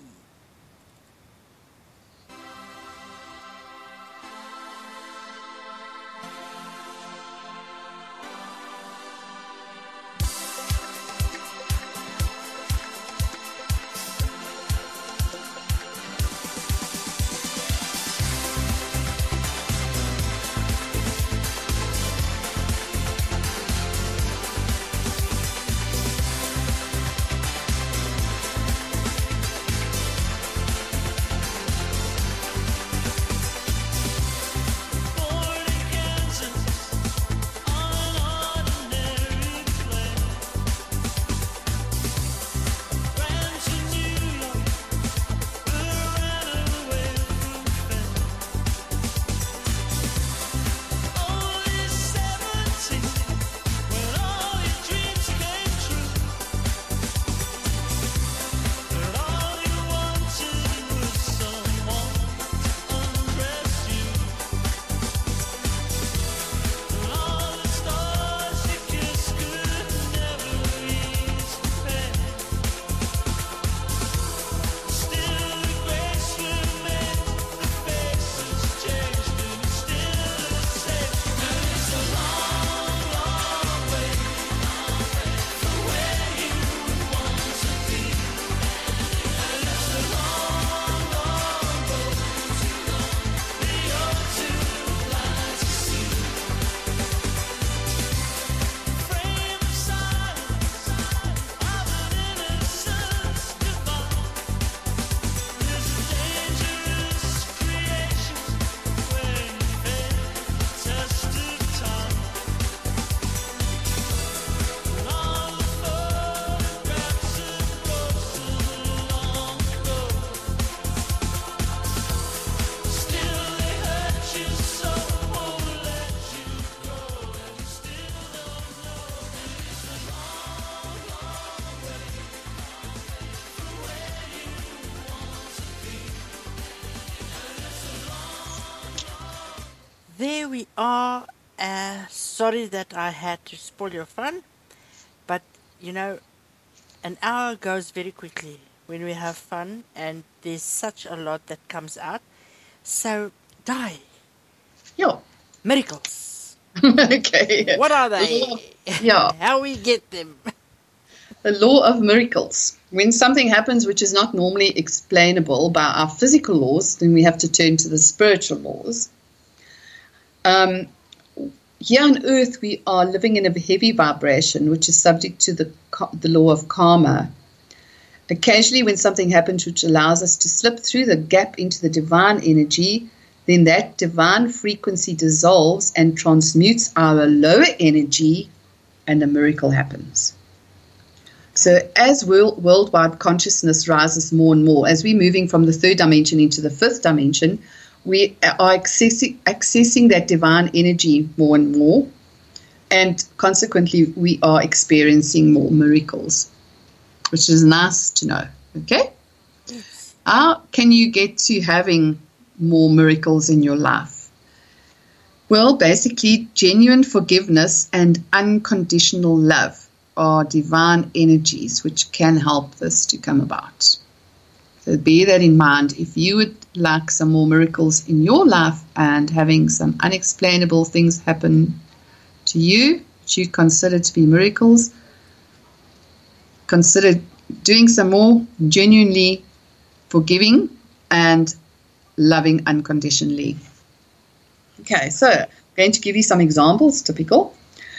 there we are. Uh, sorry that I had to spoil your fun, but you know, an hour goes very quickly when we have fun, and there's such a lot that comes out. So, Di,
Yeah.
miracles.
Okay.
What are they?
Yeah.
How we get them?
The law of miracles. When something happens which is not normally explainable by our physical laws, then we have to turn to the spiritual laws. Um, here on earth, we are living in a heavy vibration, which is subject to the, the law of karma. Occasionally, when something happens which allows us to slip through the gap into the divine energy, then that divine frequency dissolves and transmutes our lower energy, and a miracle happens. So as world, worldwide consciousness rises more and more, as we're moving from the third dimension into the fifth dimension, we are accessing, accessing that divine energy more and more, and consequently we are experiencing more miracles, which is nice to know. Okay?
Yes.
How can you get to having more miracles in your life? Well, basically, genuine forgiveness and unconditional love are divine energies which can help this to come about. So bear that in mind. If you would like some more miracles in your life and having some unexplainable things happen to you, which you consider to be miracles, consider doing some more genuinely forgiving and loving unconditionally. Okay, so I'm going to give you some examples, typical.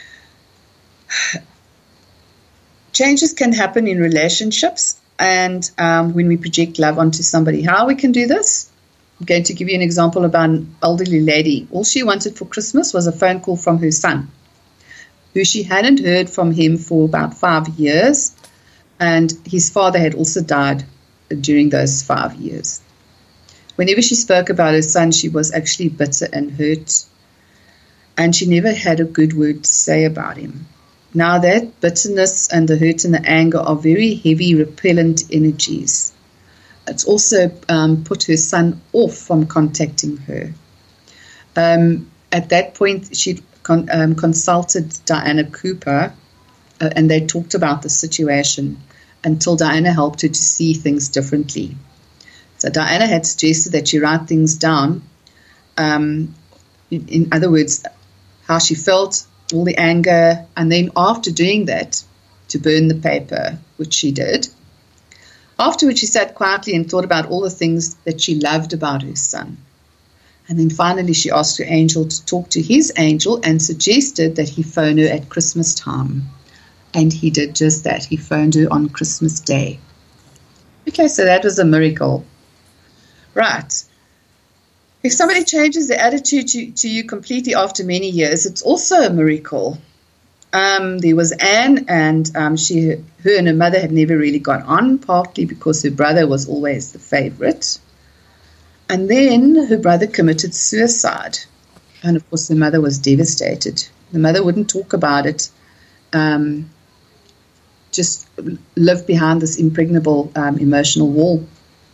Changes can happen in relationships and um, when we project love onto somebody. How we can do this? I'm going to give you an example about an elderly lady. All she wanted for Christmas was a phone call from her son, who she hadn't heard from him for about five years, and his father had also died during those five years. Whenever she spoke about her son, she was actually bitter and hurt, and she never had a good word to say about him. Now that bitterness and the hurt and the anger are very heavy, repellent energies. It's also um, put her son off from contacting her. Um, at that point, she con- um, consulted Diana Cooper, uh, and they talked about the situation until Diana helped her to see things differently. So Diana had suggested that she write things down. Um, in, in other words, how she felt, all the anger, and then after doing that, to burn the paper, which she did. Afterwards, she sat quietly and thought about all the things that she loved about her son. And then finally, she asked her angel to talk to his angel and suggested that he phone her at Christmas time. And he did just that. He phoned her on Christmas Day. Okay, so that was a miracle. Right. If somebody changes their attitude to, to you completely after many years, it's also a miracle. Um, there was Anne, and um, she, her and her mother had never really got on, partly because her brother was always the favorite. And then her brother committed suicide. And, of course, her mother was devastated. The mother wouldn't talk about it, um, just lived behind this impregnable um, emotional wall.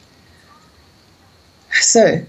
So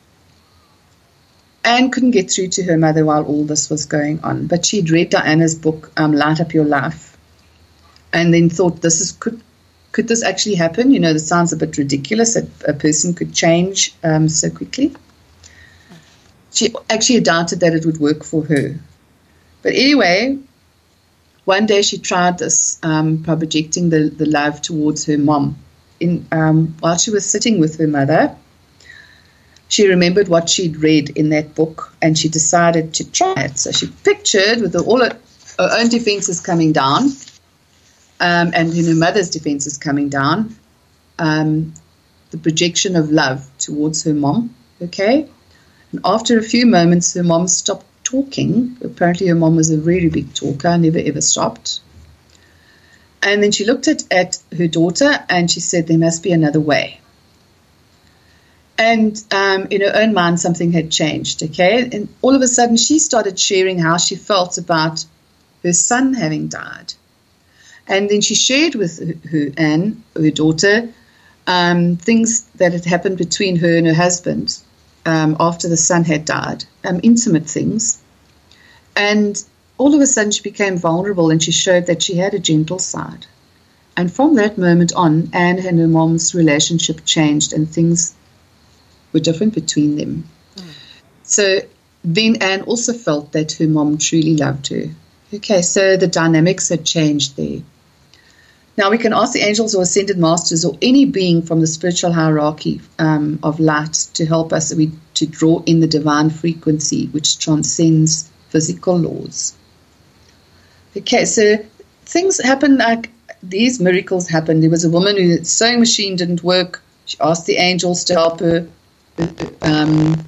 Anne couldn't get through to her mother while all this was going on, but she'd read Diana's book, um, Light Up Your Life, and then thought, this is could could this actually happen? You know, this sounds a bit ridiculous that a person could change um, so quickly. She actually doubted that it would work for her. But anyway, one day she tried this um, by projecting the, the love towards her mom. In um, while she was sitting with her mother, she remembered what she'd read in that book, and she decided to try it. So she pictured, with all her, her own defenses coming down, um, and her mother's defenses coming down, um, the projection of love towards her mom, okay? And after a few moments, her mom stopped talking. Apparently her mom was a really big talker, never ever stopped. And then she looked at, at her daughter, and she said, there must be another way. And um, in her own mind, something had changed, okay? And all of a sudden, she started sharing how she felt about her son having died. And then she shared with her, her Anne, her daughter, um, things that had happened between her and her husband. um, after the son had died, um, intimate things. And all of a sudden she became vulnerable and she showed that she had a gentle side. And from that moment on, Anne and her mom's relationship changed and things were different between them. Mm. So then Anne also felt that her mom truly loved her. Okay, so the dynamics had changed there. Now we can ask the angels or ascended masters or any being from the spiritual hierarchy um, of light to help us we, to draw in the divine frequency which transcends physical laws. Okay, so things happen like these miracles happened. There was a woman whose sewing machine didn't work. She asked the angels to help her um,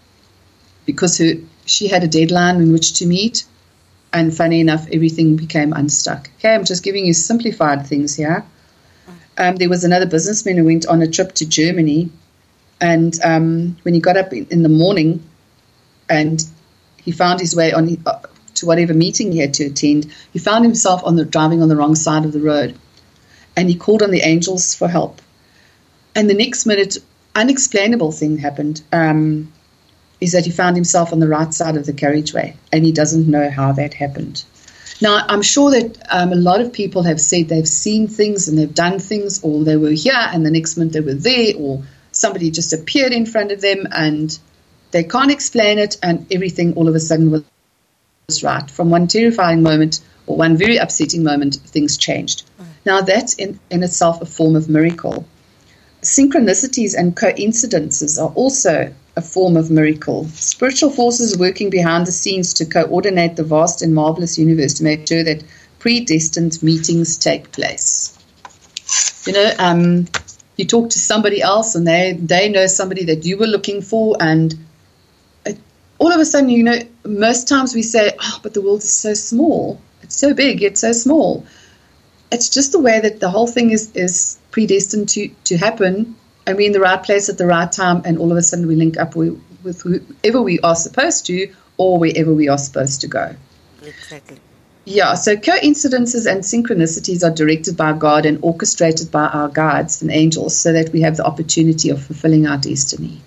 because her, she had a deadline in which to meet. And funny enough, everything became unstuck. Okay, I'm just giving you simplified things here. Um, there was another businessman who went on a trip to Germany. And um, when he got up in, in the morning and he found his way on uh, to whatever meeting he had to attend, he found himself on the driving on the wrong side of the road. And he called on the angels for help. And the next minute, unexplainable thing happened. Um, is that he found himself on the right side of the carriageway, and he doesn't know how that happened. Now, I'm sure that um, a lot of people have said they've seen things and they've done things, or they were here and the next minute they were there, or somebody just appeared in front of them and they can't explain it, and everything all of a sudden was right. From one terrifying moment or one very upsetting moment, things changed. Mm. Now, that's in, in itself a form of miracle. Synchronicities and coincidences are also a form of miracle. Spiritual forces working behind the scenes to coordinate the vast and marvelous universe to make sure that predestined meetings take place. You know, um, you talk to somebody else and they, they know somebody that you were looking for, and it, all of a sudden, you know, most times we say, oh, but the world is so small. It's so big, it's so small. It's just the way that the whole thing is, is predestined to, to happen, and we're in the right place at the right time, and all of a sudden we link up with, with whoever we are supposed to or wherever we are supposed to go.
Exactly.
Yeah, so coincidences and synchronicities are directed by God and orchestrated by our guides and angels so that we have the opportunity of fulfilling our destiny.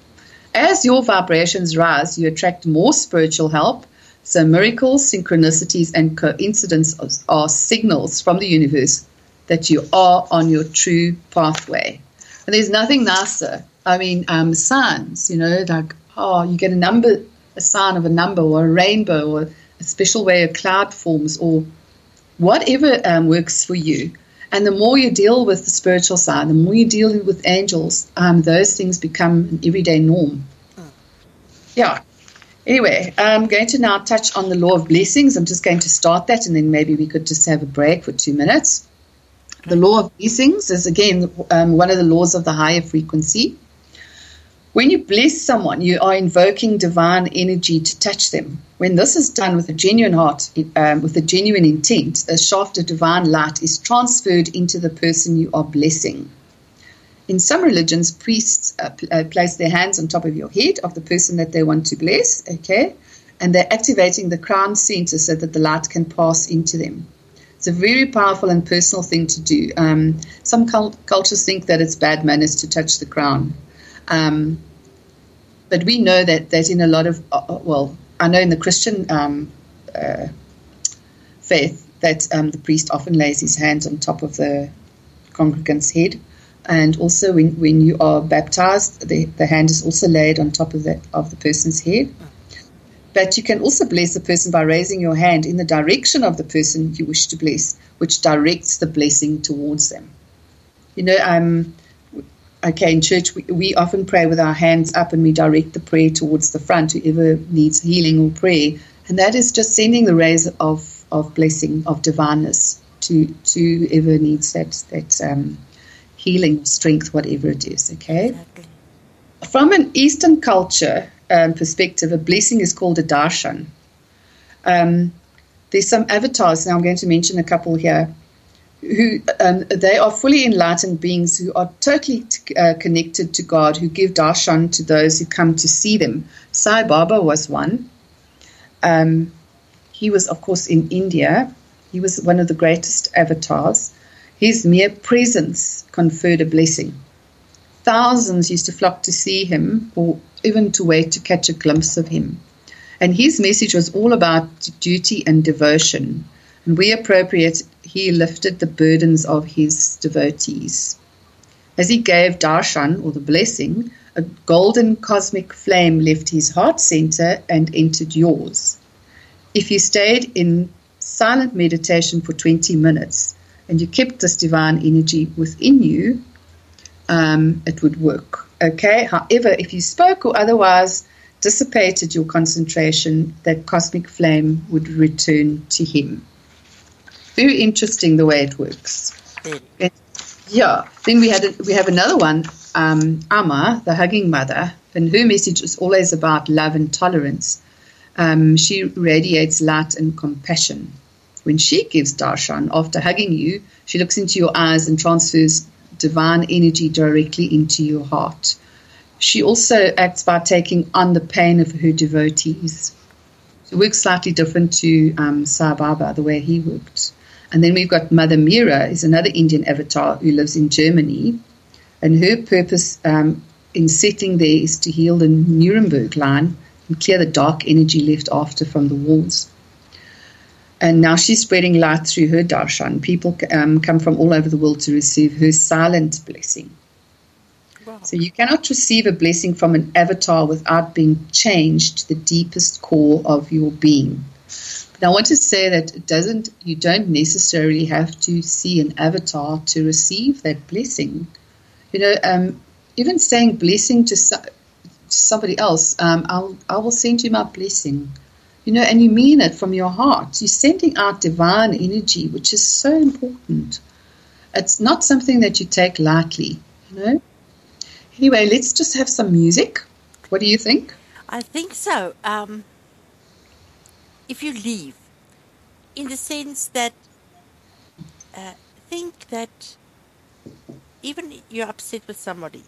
As your vibrations rise, you attract more spiritual help. So miracles, synchronicities, and coincidences are signals from the universe that you are on your true pathway. And there's nothing nicer. I mean, um, signs, you know, like, oh, you get a number, a sign of a number or a rainbow or a special way a cloud forms or whatever um, works for you. And the more you deal with the spiritual side, the more you deal with angels, um, those things become an everyday norm. Mm. Yeah. Anyway, I'm going to now touch on the law of blessings. I'm just going to start that, and then maybe we could just have a break for two minutes. The law of blessings is, again, um, one of the laws of the higher frequency. When you bless someone, you are invoking divine energy to touch them. When this is done with a genuine heart, um, with a genuine intent, a shaft of divine light is transferred into the person you are blessing. In some religions, priests uh, pl- uh, place their hands on top of your head of the person that they want to bless, okay, and they're activating the crown center so that the light can pass into them. It's a very powerful and personal thing to do. Um, some cult- cultures think that it's bad manners to touch the crown. Um, but we know that, that in a lot of, uh, well, I know in the Christian um, uh, faith that um, the priest often lays his hands on top of the congregant's head. And also when, when you are baptized, the, the hand is also laid on top of the, of the person's head. But you can also bless the person by raising your hand in the direction of the person you wish to bless, which directs the blessing towards them. You know, um, okay, in church we, we often pray with our hands up and we direct the prayer towards the front, whoever needs healing or prayer. And that is just sending the rays of, of blessing, of divineness to, to whoever needs that, that um, healing, strength, whatever it is, okay?
Exactly.
From an Eastern culture um, perspective, a blessing is called a darshan. Um, there's some avatars, now I'm going to mention a couple here, who um, they are fully enlightened beings who are totally t- uh, connected to God, who give darshan to those who come to see them. Sai Baba was one. Um, he was, of course, in India. He was one of the greatest avatars. His mere presence conferred a blessing. thousands used to flock to see him or even to wait to catch a glimpse of him. And his message was all about duty and devotion. And where appropriate, he lifted the burdens of his devotees. As he gave darshan, or the blessing, a golden cosmic flame left his heart center and entered yours. If you stayed in silent meditation for twenty minutes and you kept this divine energy within you, um, it would work. Okay. However, if you spoke or otherwise dissipated your concentration, that cosmic flame would return to him. Very interesting the way it works.
Very.
Yeah. Then we had a, we have another one, um, Amma, the hugging mother, and her message is always about love and tolerance. Um, she radiates light and compassion. When she gives darshan after hugging you, she looks into your eyes and transfers divine energy directly into your heart. She also acts by taking on the pain of her devotees. It works slightly different to um, Sai Baba, the way he worked. And then we've got Mother Meera, is another Indian avatar who lives in Germany. And her purpose um, in settling there is to heal the Nuremberg line and clear the dark energy left after from the walls. And now she's spreading light through her darshan. People um, come from all over the world to receive her silent blessing.
Wow.
So you cannot receive a blessing from an avatar without being changed to the deepest core of your being. But I want to say that it doesn't. You don't necessarily have to see an avatar to receive that blessing. You know, um, even saying blessing to, so, to somebody else, um, I'll, I will send you my blessing. You know, and you mean it from your heart. You're sending out divine energy, which is so important. It's not something that you take lightly, you know. Anyway, let's just have some music. What do you think?
I think so. Um, if you leave, in the sense that, uh, think that even you're upset with somebody,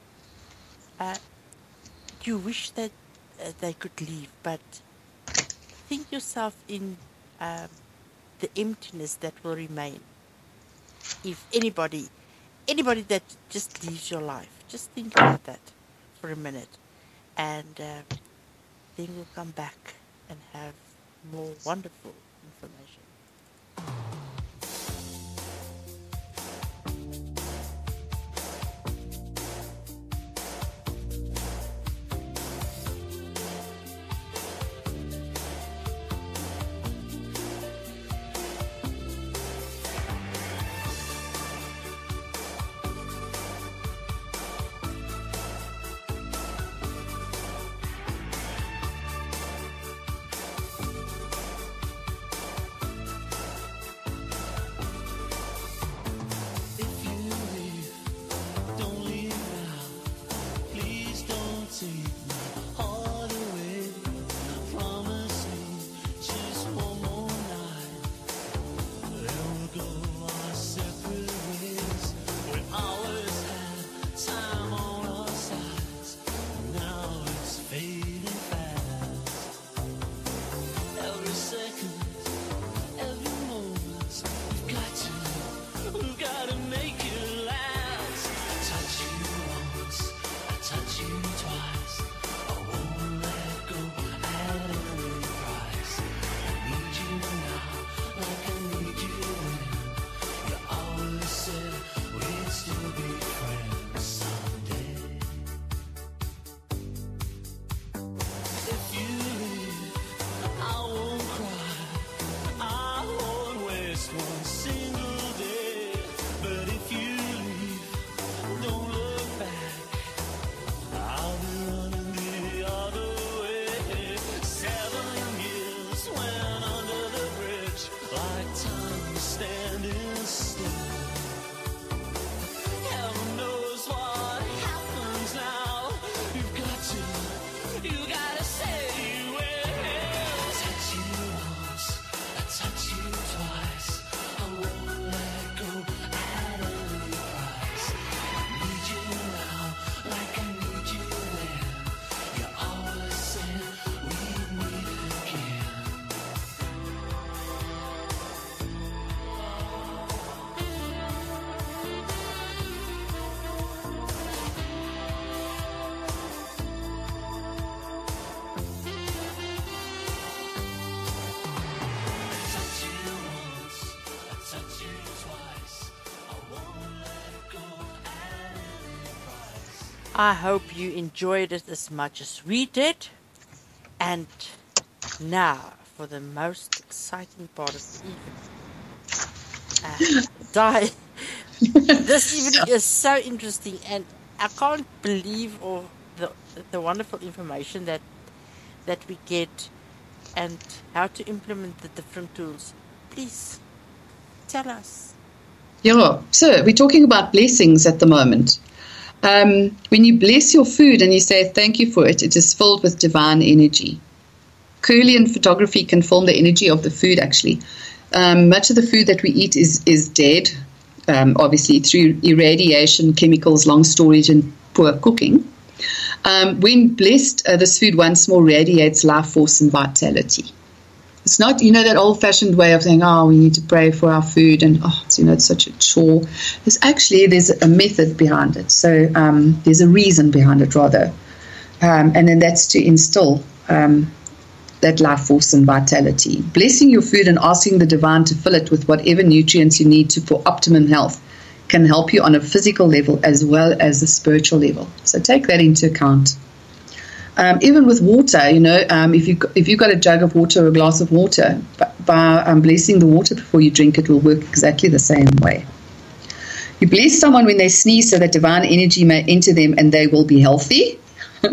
uh, you wish that uh, they could leave, but think yourself in um, the emptiness that will remain. If anybody, anybody that just leaves your life, just think about that for a minute, and uh, then we'll come back and have more wonderful information. I hope you enjoyed it as much as we did. And now for the most exciting part of the evening. Uh, Di, this evening is so interesting, and I can't believe all the the wonderful information that that we get and how to implement the different tools. Please tell us.
Yeah, so we're talking about blessings at the moment. Um, when you bless your food and you say thank you for it, it is filled with divine energy. Kirlian photography can film the energy of the food, actually. Um, much of the food that we eat is, is dead, um, obviously, through irradiation, chemicals, long storage, and poor cooking. Um, when blessed, uh, this food once more radiates life force and vitality. It's not, you know, that old-fashioned way of saying, oh, we need to pray for our food, and, oh, it's, you know, it's such a chore. There's actually, there's a method behind it. So um, there's a reason behind it, rather. Um, and then that's to instill um, that life force and vitality. Blessing your food and asking the divine to fill it with whatever nutrients you need to for optimum health can help you on a physical level as well as a spiritual level. So take that into account. Um, even with water, you know, um, if you if you've got a jug of water or a glass of water, by um, blessing the water before you drink it will work exactly the same way. You bless someone when they sneeze so that divine energy may enter them and they will be healthy.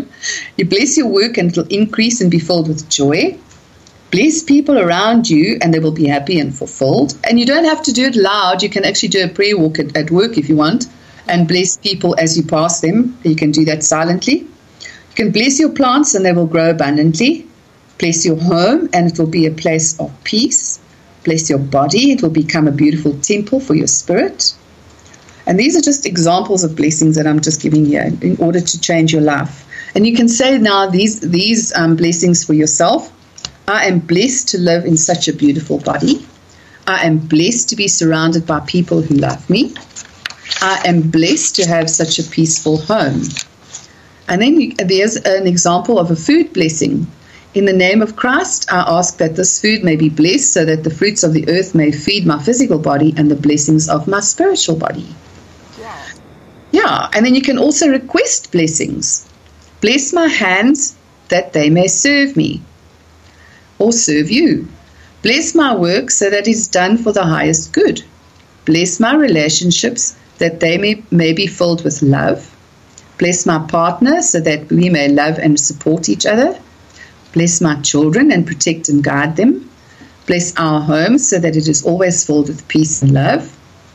You bless your work and it will increase and be filled with joy. Bless people around you and they will be happy and fulfilled. And you don't have to do it loud. You can actually do a prayer walk at, at work if you want and bless people as you pass them. You can do that silently. You can bless your plants and they will grow abundantly. Bless your home and it will be a place of peace. Bless your body. It will become a beautiful temple for your spirit. And these are just examples of blessings that I'm just giving you in order to change your life. And you can say now these, these um, blessings for yourself. I am blessed to live in such a beautiful body. I am blessed to be surrounded by people who love me. I am blessed to have such a peaceful home. And then you, there's an example of a food blessing. In the name of Christ, I ask that this food may be blessed so that the fruits of the earth may feed my physical body and the blessings of my spiritual body. Yeah. Yeah, and then you can also request blessings. Bless my hands that they may serve me or serve you. Bless my work so that it is done for the highest good. Bless my relationships that they may, may be filled with love. Bless my partner so that we may love and support each other. Bless my children and protect and guide them. Bless our home so that it is always filled with peace and love.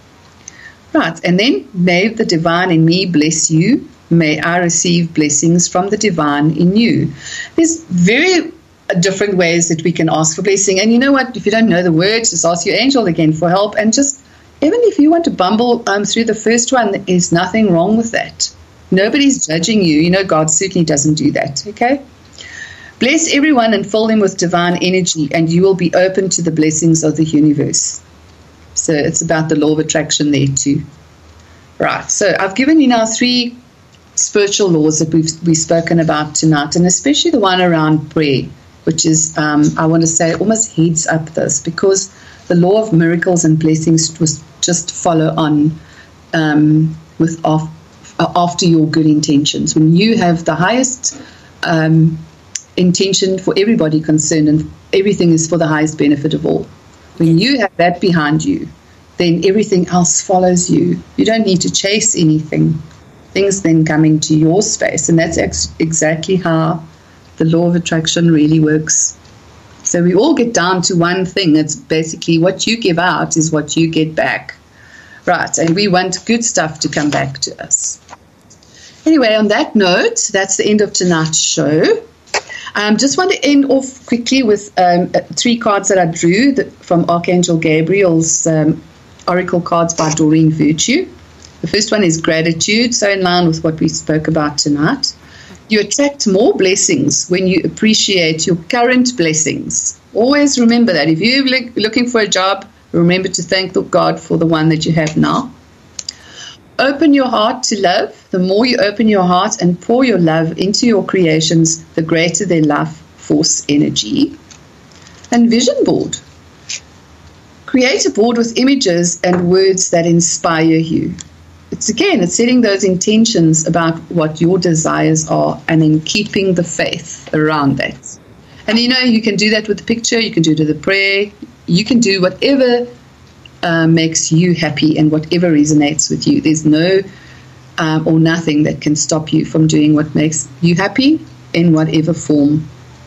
Right, and then may the divine in me bless you. May I receive blessings from the divine in you. There's very different ways that we can ask for blessing. And you know what? If you don't know the words, just ask your angel again for help. And just, even if you want to bumble um, through the first one, there's nothing wrong with that. Nobody's judging you. You know, God certainly doesn't do that, okay? Bless everyone and fill them with divine energy, and you will be open to the blessings of the universe. So it's about the law of attraction there too. Right, so I've given you now three spiritual laws that we've, we've spoken about tonight, and especially the one around prayer, which is, um, I want to say, almost heads up this, because the law of miracles and blessings was just follow on um, with off, after your good intentions. When you have the highest um, intention for everybody concerned and everything is for the highest benefit of all, when you have that behind you, then everything else follows you. You don't need to chase anything. Things then come into your space, and that's ex- exactly how the law of attraction really works. So we all get down to one thing. It's basically what you give out is what you get back. Right, and we want good stuff to come back to us. Anyway, on that note, that's the end of tonight's show. I um, just want to end off quickly with um, three cards that I drew that, from Archangel Gabriel's um, Oracle cards by Doreen Virtue. The first one is gratitude, so in line with what we spoke about tonight. You attract more blessings when you appreciate your current blessings. Always remember that. If you're looking for a job, remember to thank God for the one that you have now. Open your heart to love. The more you open your heart and pour your love into your creations, the greater their life force energy. And vision board. Create a board with images and words that inspire you. it's again, it's setting those intentions about what your desires are and then keeping the faith around that. And you know, you can do that with the picture, you can do it with the prayer, you can do whatever uh, makes you happy and whatever resonates with you. There's no uh, or nothing that can stop you from doing what makes you happy in whatever form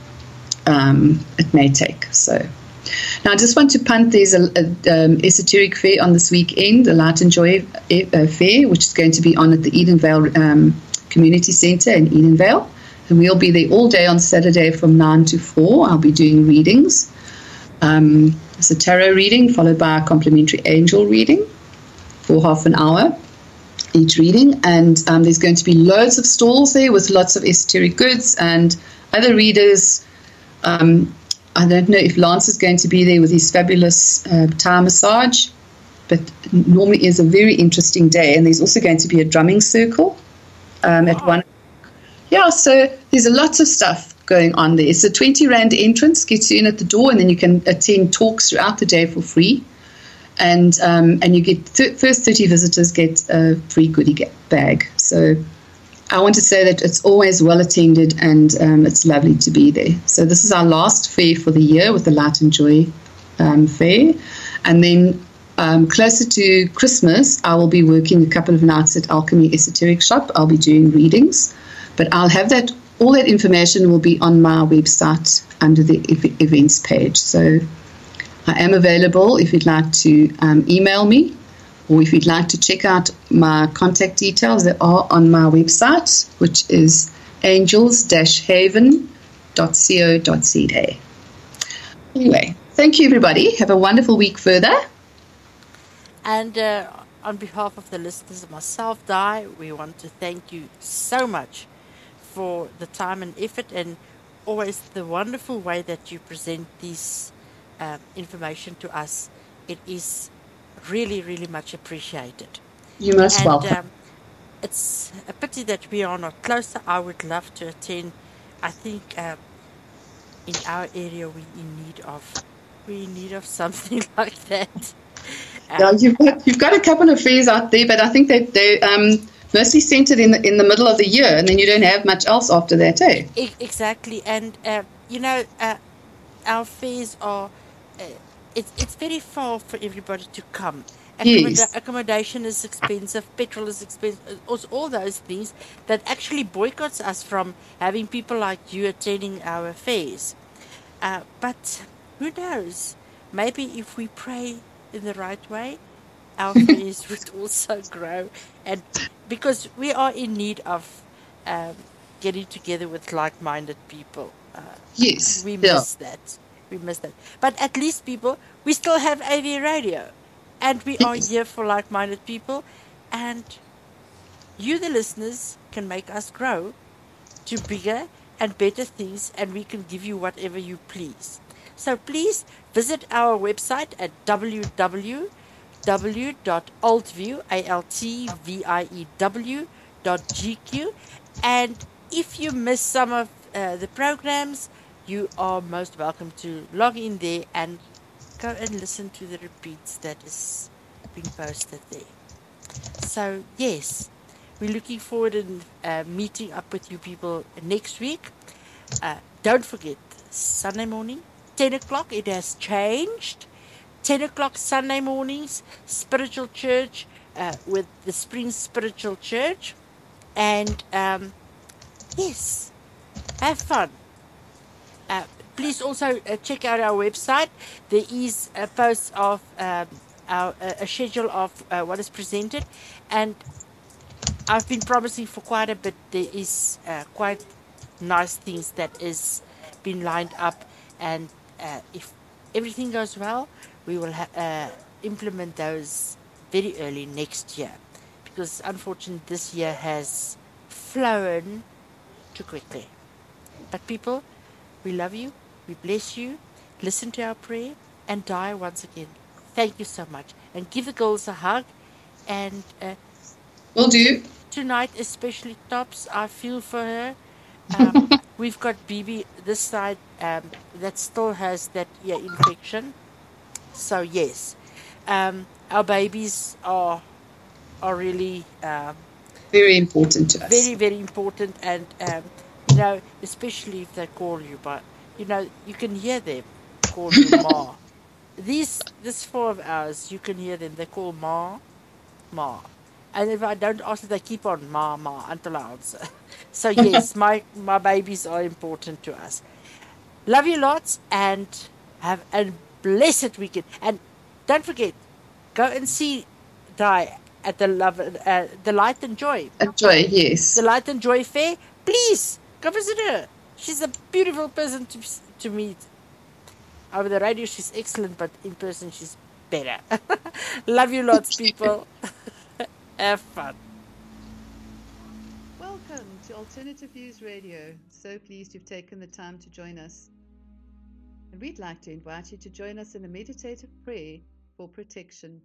um, it may take. So now I just want to punt, there's a, a um, esoteric fair on this weekend, a Light and Joy uh, fair, which is going to be on at the Edenvale um, Community Centre in Edenvale. And we'll be there all day on Saturday from nine to four. I'll be doing readings. Um, it's a tarot reading followed by a complimentary angel reading for half an hour each reading. And um, there's going to be loads of stalls there with lots of esoteric goods and other readers. Um, I don't know if Lance is going to be there with his fabulous uh, Thai massage, but normally is a very interesting day. And there's also going to be a drumming circle um, at one. Yeah, so there's a lot of stuff going on there. So twenty rand entrance gets you in at the door, and then you can attend talks throughout the day for free. And um, and you get th- first thirty visitors get a free goodie bag. So I want to say that it's always well attended, and um, it's lovely to be there. So this is our last fair for the year with the Light and Joy um, fair. And then um, closer to Christmas, I will be working a couple of nights at Alchemy Esoteric Shop. I'll be doing readings. But I'll have that, all that information will be on my website under the ev- events page. So I am available if you'd like to um, email me, or if you'd like to check out my contact details that are on my website, which is angels dash haven dot co dot za. Anyway, thank you, everybody. Have a wonderful week further.
And uh, on behalf of the listeners and myself, Di, we want to thank you so much for the time and effort, and always the wonderful way that you present this uh, information to us. It is really, really much appreciated.
You're most
and,
welcome.
Um, it's a pity that we are not closer. I would love to attend. I think uh, in our area we in need of we in need of something like that. Um,
yeah, you've got you've got a couple of fairs out there, but I think that they um. mostly centered in the, in the middle of the year, and then you don't have much else after that, eh?
Exactly, and uh, you know, uh, our fares are, uh, it's, it's very far for everybody to come. Accommod-
Yes.
Accommodation is expensive, petrol is expensive, all, all those things that actually boycotts us from having people like you attending our fares. Uh, but who knows? Maybe if we pray in the right way, our fares would also grow, and because we are in need of um, getting together with like-minded people. Uh,
Yes.
we
yeah.
miss that. We miss that. But at least, people, we still have A V Radio, and we are
Yes.
here for like-minded people, and you, the listeners, can make us grow to bigger and better things, and we can give you whatever you please. So please visit our website at w w w dot altview, A L T V I E W, dot G Q. And if you miss some of uh, the programs, you are most welcome to log in there and go and listen to the repeats that is being posted there. So, yes, we're looking forward to uh, meeting up with you people next week. Uh, don't forget, Sunday morning, ten o'clock, it has changed. ten o'clock Sunday mornings, Spiritual Church uh, with the Spring Spiritual Church. And, um, yes, have fun. Uh, please also uh, check out our website. There is a post of um, our, uh, a schedule of uh, what is presented. And I've been promising for quite a bit. There is uh, quite nice things that is been lined up. And uh, if everything goes well, we will ha- uh, implement those very early next year, because unfortunately this year has flown too quickly. But people, we love you, we bless you, listen to our prayer, and Di, once again, thank you so much. And give the girls a hug, and uh,
Will do.
tonight especially, Tops, I feel for her. Um, we've got B B this side um, that still has that ear infection. So yes, um, our babies are are really um,
Very important to us.
very, very important. And, um, you know, especially if they call you, but, you know, you can hear them call you Ma. These, this four of ours, you can hear them. They call Ma, Ma. And if I don't answer, they keep on Ma, Ma until I answer. So, yes, my, my babies are important to us. Love you lots and have a blessed weekend. And don't forget, go and see Di at the love, uh, the Light and Joy,
Enjoy, yes.
the Light and Joy Fair. Please go visit her. She's a beautiful person to to meet. Over the radio, she's excellent, but in person, she's better. Love you lots, people. Have fun.
Welcome to Alternative Views Radio. So pleased you've taken the time to join us. And we'd like to invite you to join us in a meditative prayer for protection.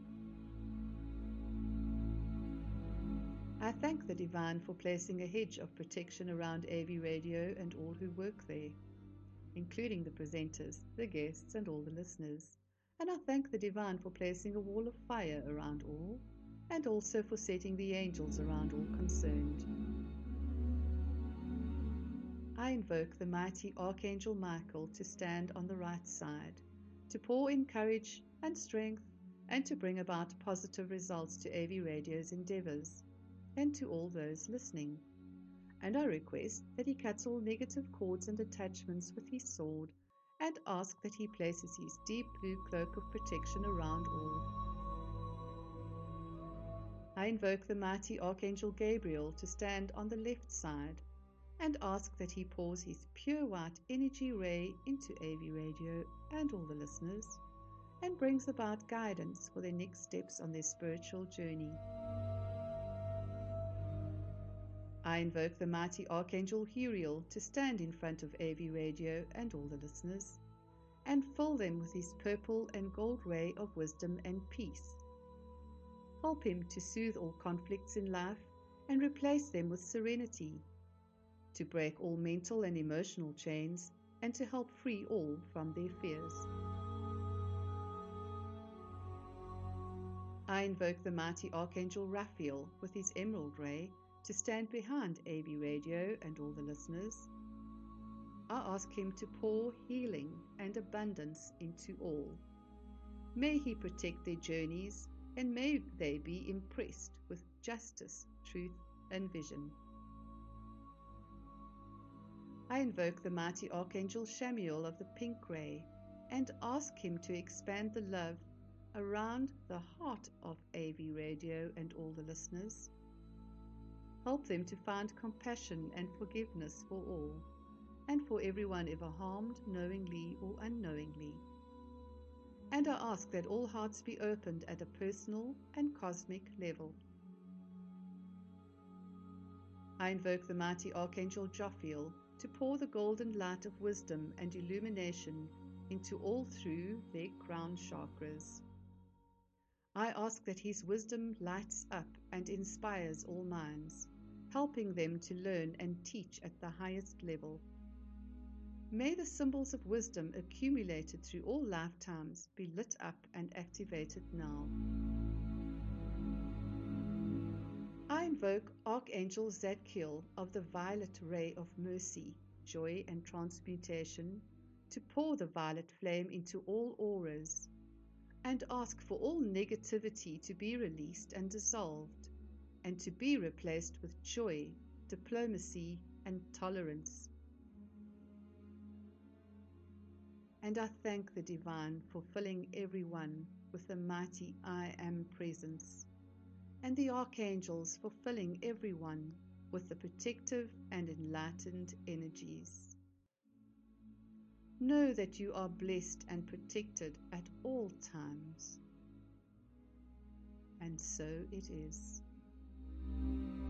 I thank the Divine for placing a hedge of protection around A V Radio and all who work there, including the presenters, the guests, and all the listeners. And I thank the Divine for placing a wall of fire around all, and also for setting the angels around all concerned. I invoke the mighty Archangel Michael to stand on the right side, to pour in courage and strength, and to bring about positive results to A V Radio's endeavors, and to all those listening. And I request that he cuts all negative cords and attachments with his sword, and ask that he places his deep blue cloak of protection around all. I invoke the mighty Archangel Gabriel to stand on the left side, and ask that he pours his pure white energy ray into A V Radio and all the listeners, and brings about guidance for their next steps on their spiritual journey. I invoke the mighty Archangel Huriel to stand in front of A V Radio and all the listeners, and fill them with his purple and gold ray of wisdom and peace. Help him to soothe all conflicts in life and replace them with serenity, to break all mental and emotional chains, and to help free all from their fears. I invoke the mighty Archangel Raphael with his emerald ray to stand behind A V Radio and all the listeners. I ask him to pour healing and abundance into all. May he protect their journeys, and may they be impressed with justice, truth, and vision. I invoke the mighty Archangel Shamiel of the Pink Ray and ask him to expand the love around the heart of A V Radio and all the listeners. Help them to find compassion and forgiveness for all, and for everyone ever harmed, knowingly or unknowingly. And I ask that all hearts be opened at a personal and cosmic level. I invoke the mighty Archangel Jophiel to pour the golden light of wisdom and illumination into all through their crown chakras. I ask that his wisdom lights up and inspires all minds, helping them to learn and teach at the highest level. May the symbols of wisdom accumulated through all lifetimes be lit up and activated now. I invoke Archangel Zadkiel of the violet ray of mercy, joy, and transmutation to pour the violet flame into all auras, and ask for all negativity to be released and dissolved, and to be replaced with joy, diplomacy, and tolerance. And I thank the Divine for filling everyone with the mighty I Am presence, and the archangels for filling everyone with the protective and enlightened energies. Know that you are blessed and protected at all times. And so it is.